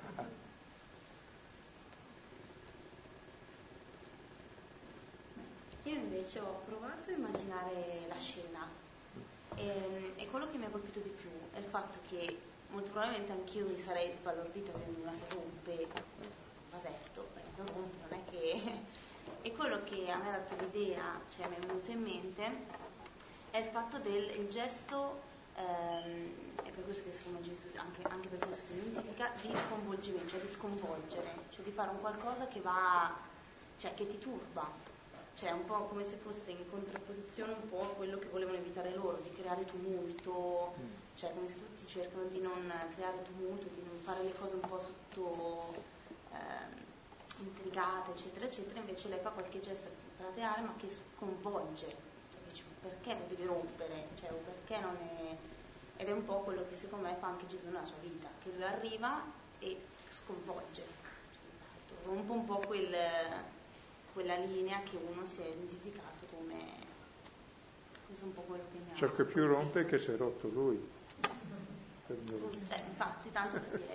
Io invece ho provato a immaginare la scena e, e quello che mi ha colpito di più è il fatto che molto probabilmente anch'io mi sarei sbalordita vedendo una che rompe un vasetto, beh, non rompe, non è che... E quello che a me ha dato l'idea, cioè mi è venuto in mente, è il fatto del il gesto, ehm, è per questo che secondo me Gesù anche, anche per questo si identifica, di sconvolgimento, cioè di sconvolgere, cioè di fare un qualcosa che va, cioè che ti turba. Cioè un po' come se fosse in contrapposizione un po' a quello che volevano evitare loro, di creare tumulto, mm. cioè come se tutti cercano di non creare tumulto, di non fare le cose un po' sotto eh, intrigate, eccetera, eccetera, invece lei fa qualche gesto plateale ma che sconvolge, cioè dici perché lo devi rompere, cioè o perché non è... Ed è un po' quello che secondo me fa anche Gesù nella sua vita, che lui arriva e sconvolge, cioè, rompe un po' quel... quella linea che uno si è identificato come questo è un po' quello che mi ha... Ciò che più rompe è che si è rotto lui. Cioè, infatti, tanto per dire.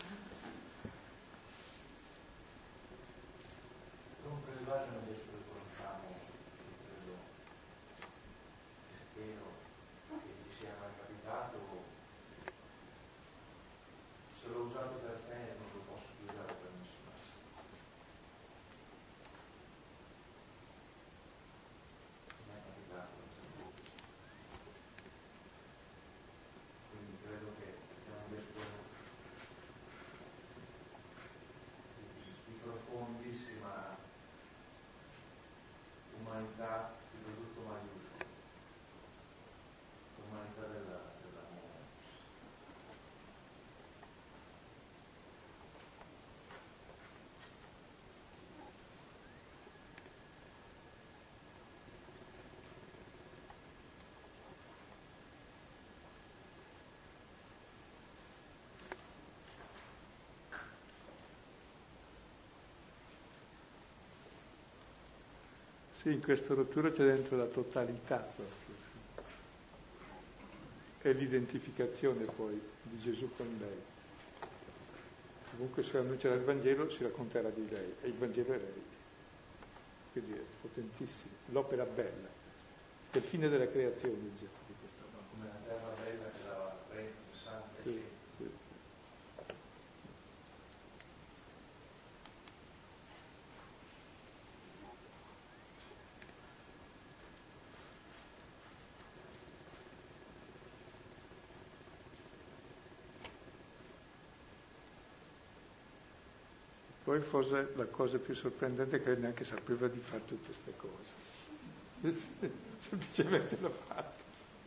Rompere il vaso è un gesto che conosciamo, credo, e spero che ci sia mai capitato. Se l'ho usato per te non lo posso più usare per nessuno. Quindi credo che sia un gesto di profondissima umanità, soprattutto maiuscola, l'umanità della, dell'amore. Sì, in questa rottura c'è dentro la totalità proprio. È l'identificazione poi di Gesù con lei. Comunque se annuncerà il Vangelo si racconterà di lei, e il Vangelo è lei. Quindi è potentissimo, l'opera bella, è il fine della creazione il gesto di questa donna. Come la terra bella che dava freddo, sangue, sì, sì. Poi forse la cosa più sorprendente è che neanche sapeva di fare tutte queste cose. Semplicemente l'ha fatto.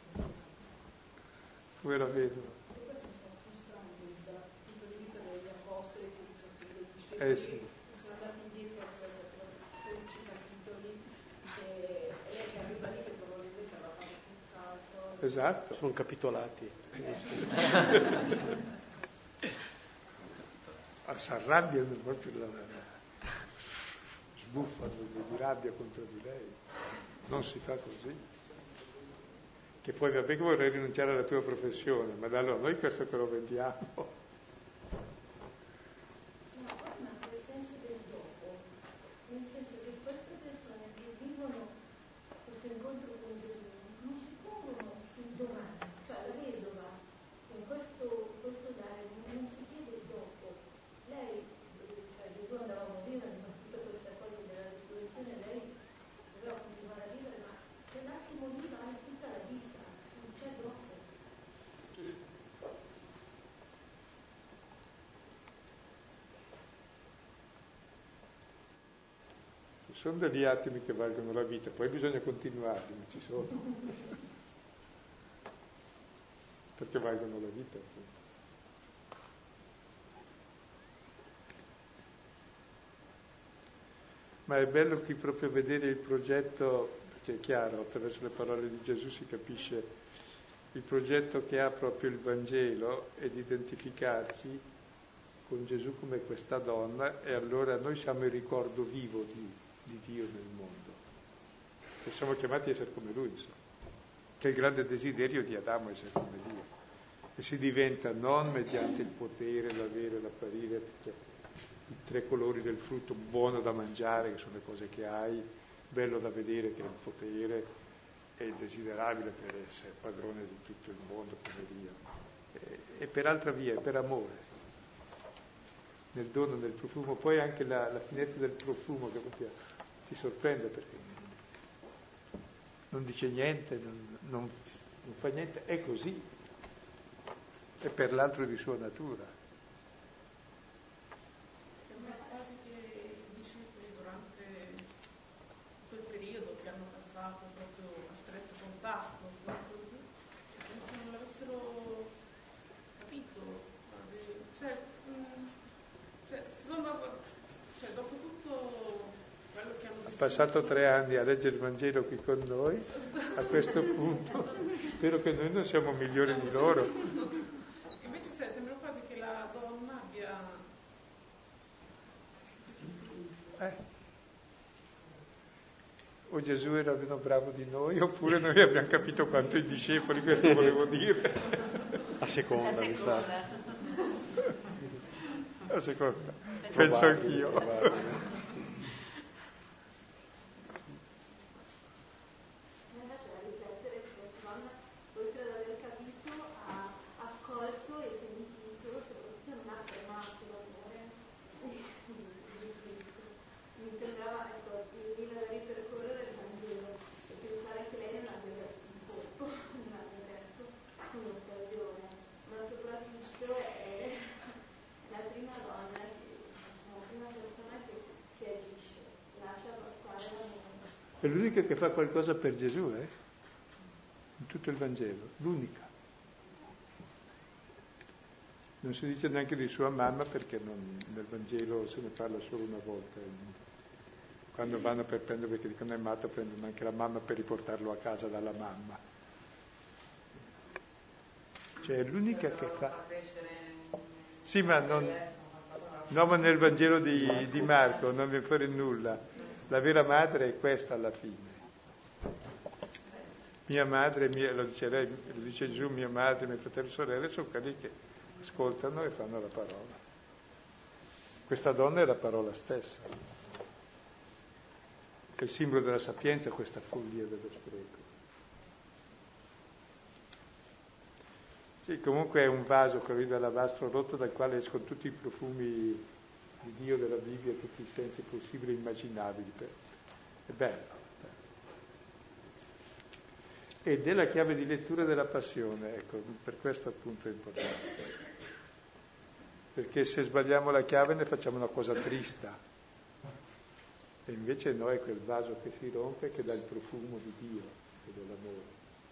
Come la vedova. Questo è un po' frustrante dal punto di vista degli apostoli che sono degli discepoli eh, sì. che sono andati indietro per tredici capitoli e lei che arriva lì che probabilmente aveva fatto tutt'altro Esatto. Sono capitolati. S'arrabbiano proprio, la, la, sbuffano di rabbia contro di lei. Non si fa così. Che poi vabbè che vorrei rinunciare alla tua professione, ma allora noi questo che lo vediamo. No, ma nel senso del dopo, nel senso che queste persone che vivono questo incontro con Gesù non si pongono il domani, cioè la vedova in questo, questo dare non si chiede dopo. Lei, cioè Gesù andava a morire, ma tutta questa cosa della risurrezione, lei doveva continuare a vivere, ma quell'attimo lì vale tutta la vita, non c'è dopo. Ci sono degli attimi che valgono la vita, poi bisogna continuarli, ma ci sono. Perché valgono la vita, appunto. Ma è bello qui proprio vedere il progetto, perché è chiaro, attraverso le parole di Gesù si capisce il progetto che ha proprio il Vangelo è di identificarci con Gesù come questa donna, e allora noi siamo il ricordo vivo di, di Dio nel mondo. E siamo chiamati a essere come Lui, insomma, che è il grande desiderio di Adamo, essere come Dio. E si diventa non mediante il potere, l'avere, l'apparire, perché i tre colori del frutto, buono da mangiare, che sono le cose che hai, bello da vedere, che è il potere, è desiderabile per essere padrone di tutto il mondo come Dio. E, e per altra via, è per amore, nel dono del profumo. Poi anche la, la finestra del profumo che proprio ti sorprende, perché non dice niente, non, non, non fa niente, è così, è per l'altro di sua natura. Sembra quasi che i discepoli durante tutto il periodo che hanno passato proprio a stretto contatto con lui, come se non l'avessero capito, cioè, mh, cioè, sono, cioè dopo tutto quello che hanno Ha vissuto, passato tre anni a leggere il Vangelo qui con noi, a questo punto spero che noi non siamo migliori di loro. Invece sai, sembra quasi che la donna abbia Eh. O Gesù era meno bravo di noi, oppure noi abbiamo capito quanto i discepoli, questo volevo dire. A seconda, mi sa. A seconda, penso anch'io. Mi faceva riflettere che questa donna, oltre ad aver capito, ha accolto e sentito, soprattutto non ha fermato l'amore di Cristo. Mi sembrava, ecco, di magari percorrere il Vangelo e pensare che lei non abbia perso un colpo, non abbia perso un'occasione, ma soprattutto è la prima donna, che, la prima persona che, che agisce, lascia passare l'amore. È l'unica che fa qualcosa per Gesù, eh? In tutto il Vangelo, l'unica. Non si dice neanche di sua mamma, perché non, nel Vangelo se ne parla solo una volta. Quando vanno per prendere, perché dicono è matto, prendono anche la mamma per riportarlo a casa dalla mamma. Cioè è l'unica che fa... Sì, ma non... No, ma nel Vangelo di, di Marco non viene fuori nulla. La vera madre è questa alla fine. Mia madre, mia, lo dice lei, lo dice Gesù, mia madre, mio fratello e sorelle sono quelli che ascoltano e fanno la parola. Questa donna è la parola stessa. È il simbolo della sapienza, questa follia dello spreco. Sì, comunque è un vaso che vive all'alabastro rotto dal quale escono tutti i profumi di Dio, della Bibbia, tutti i sensi possibili e immaginabili. È bello. Ed è la chiave di lettura della passione, ecco, per questo appunto è importante. Perché se sbagliamo la chiave ne facciamo una cosa trista. E invece no, è quel vaso che si rompe che dà il profumo di Dio e dell'amore.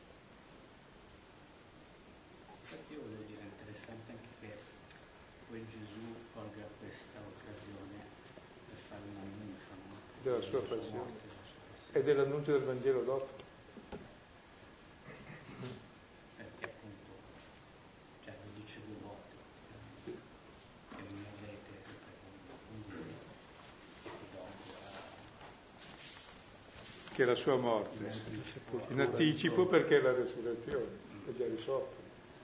Infatti io volevo dire, è interessante anche che poi Gesù colga questa occasione per fare un annuncio, no? Della sua passione e dell'annuncio del Vangelo dopo. che è la sua morte, in anticipo perché è la resurrezione, è già risolto.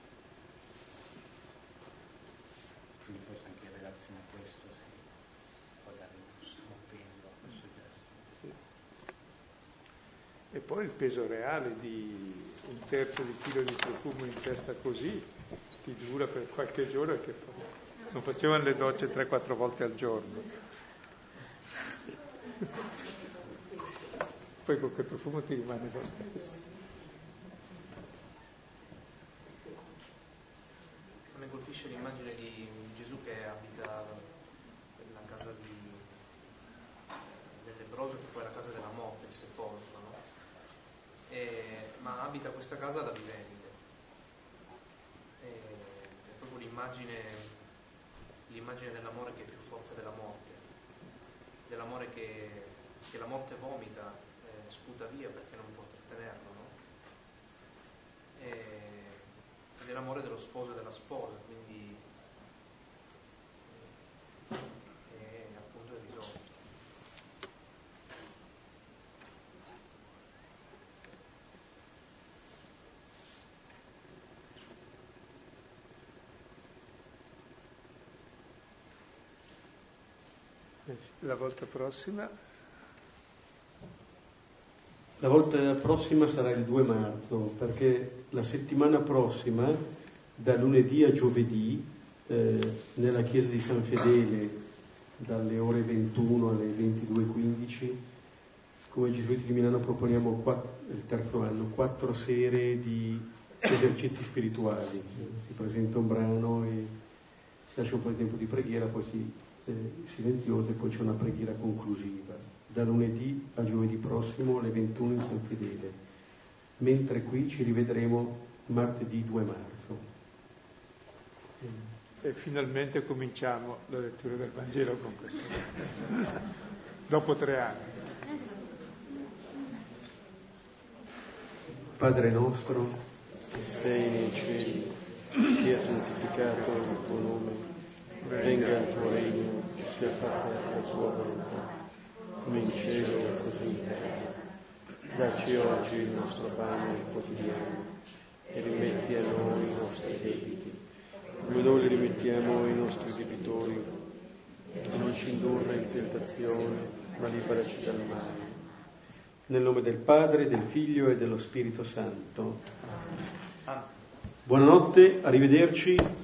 Quindi forse anche in relazione a questo si può dare un suo peso a questo gesto. Sì. E poi il peso reale di un terzo di chilo di profumo in testa così ti dura per qualche giorno, che non facevano le docce tre quattro volte al giorno. Poi con quel profumo ti rimane lo stesso. A me colpisce l'immagine di Gesù che abita nella casa di, del lebbroso, che poi è la casa della morte, il sepolcro, no? E, ma abita questa casa da vivente. E, è proprio l'immagine, l'immagine dell'amore che è più forte della morte, dell'amore che, che la morte vomita, eh, sputa via perché non può trattenerlo, no? E, dell'amore dello sposo e della sposa, quindi è appunto il risolto. La volta prossima? La volta prossima sarà il due marzo, perché la settimana prossima, da lunedì a giovedì, eh, nella chiesa di San Fedele, dalle ore ventuno alle ventidue e quindici, come Gesuiti di Milano proponiamo quattro, il terzo anno, quattro sere di esercizi spirituali. Si presenta un brano e si lascia un po' di tempo di preghiera, poi si eh, silenzioso e poi c'è una preghiera conclusiva. Da lunedì a giovedì prossimo alle ventuno in San Fedele, mentre qui ci rivedremo martedì due marzo. E finalmente cominciamo la lettura del Vangelo con questo, dopo tre anni. Padre nostro, che sei nei cieli, sia santificato il tuo nome, venga il tuo regno, sia fatta la tua volontà, come in cielo così in terra. Dacci oggi il nostro pane quotidiano e rimetti a noi i nostri debiti, come noi li rimettiamo ai nostri debitori, e non ci indurre in tentazione, ma liberaci dal male. Nel nome del Padre, del Figlio e dello Spirito Santo. Buonanotte, arrivederci.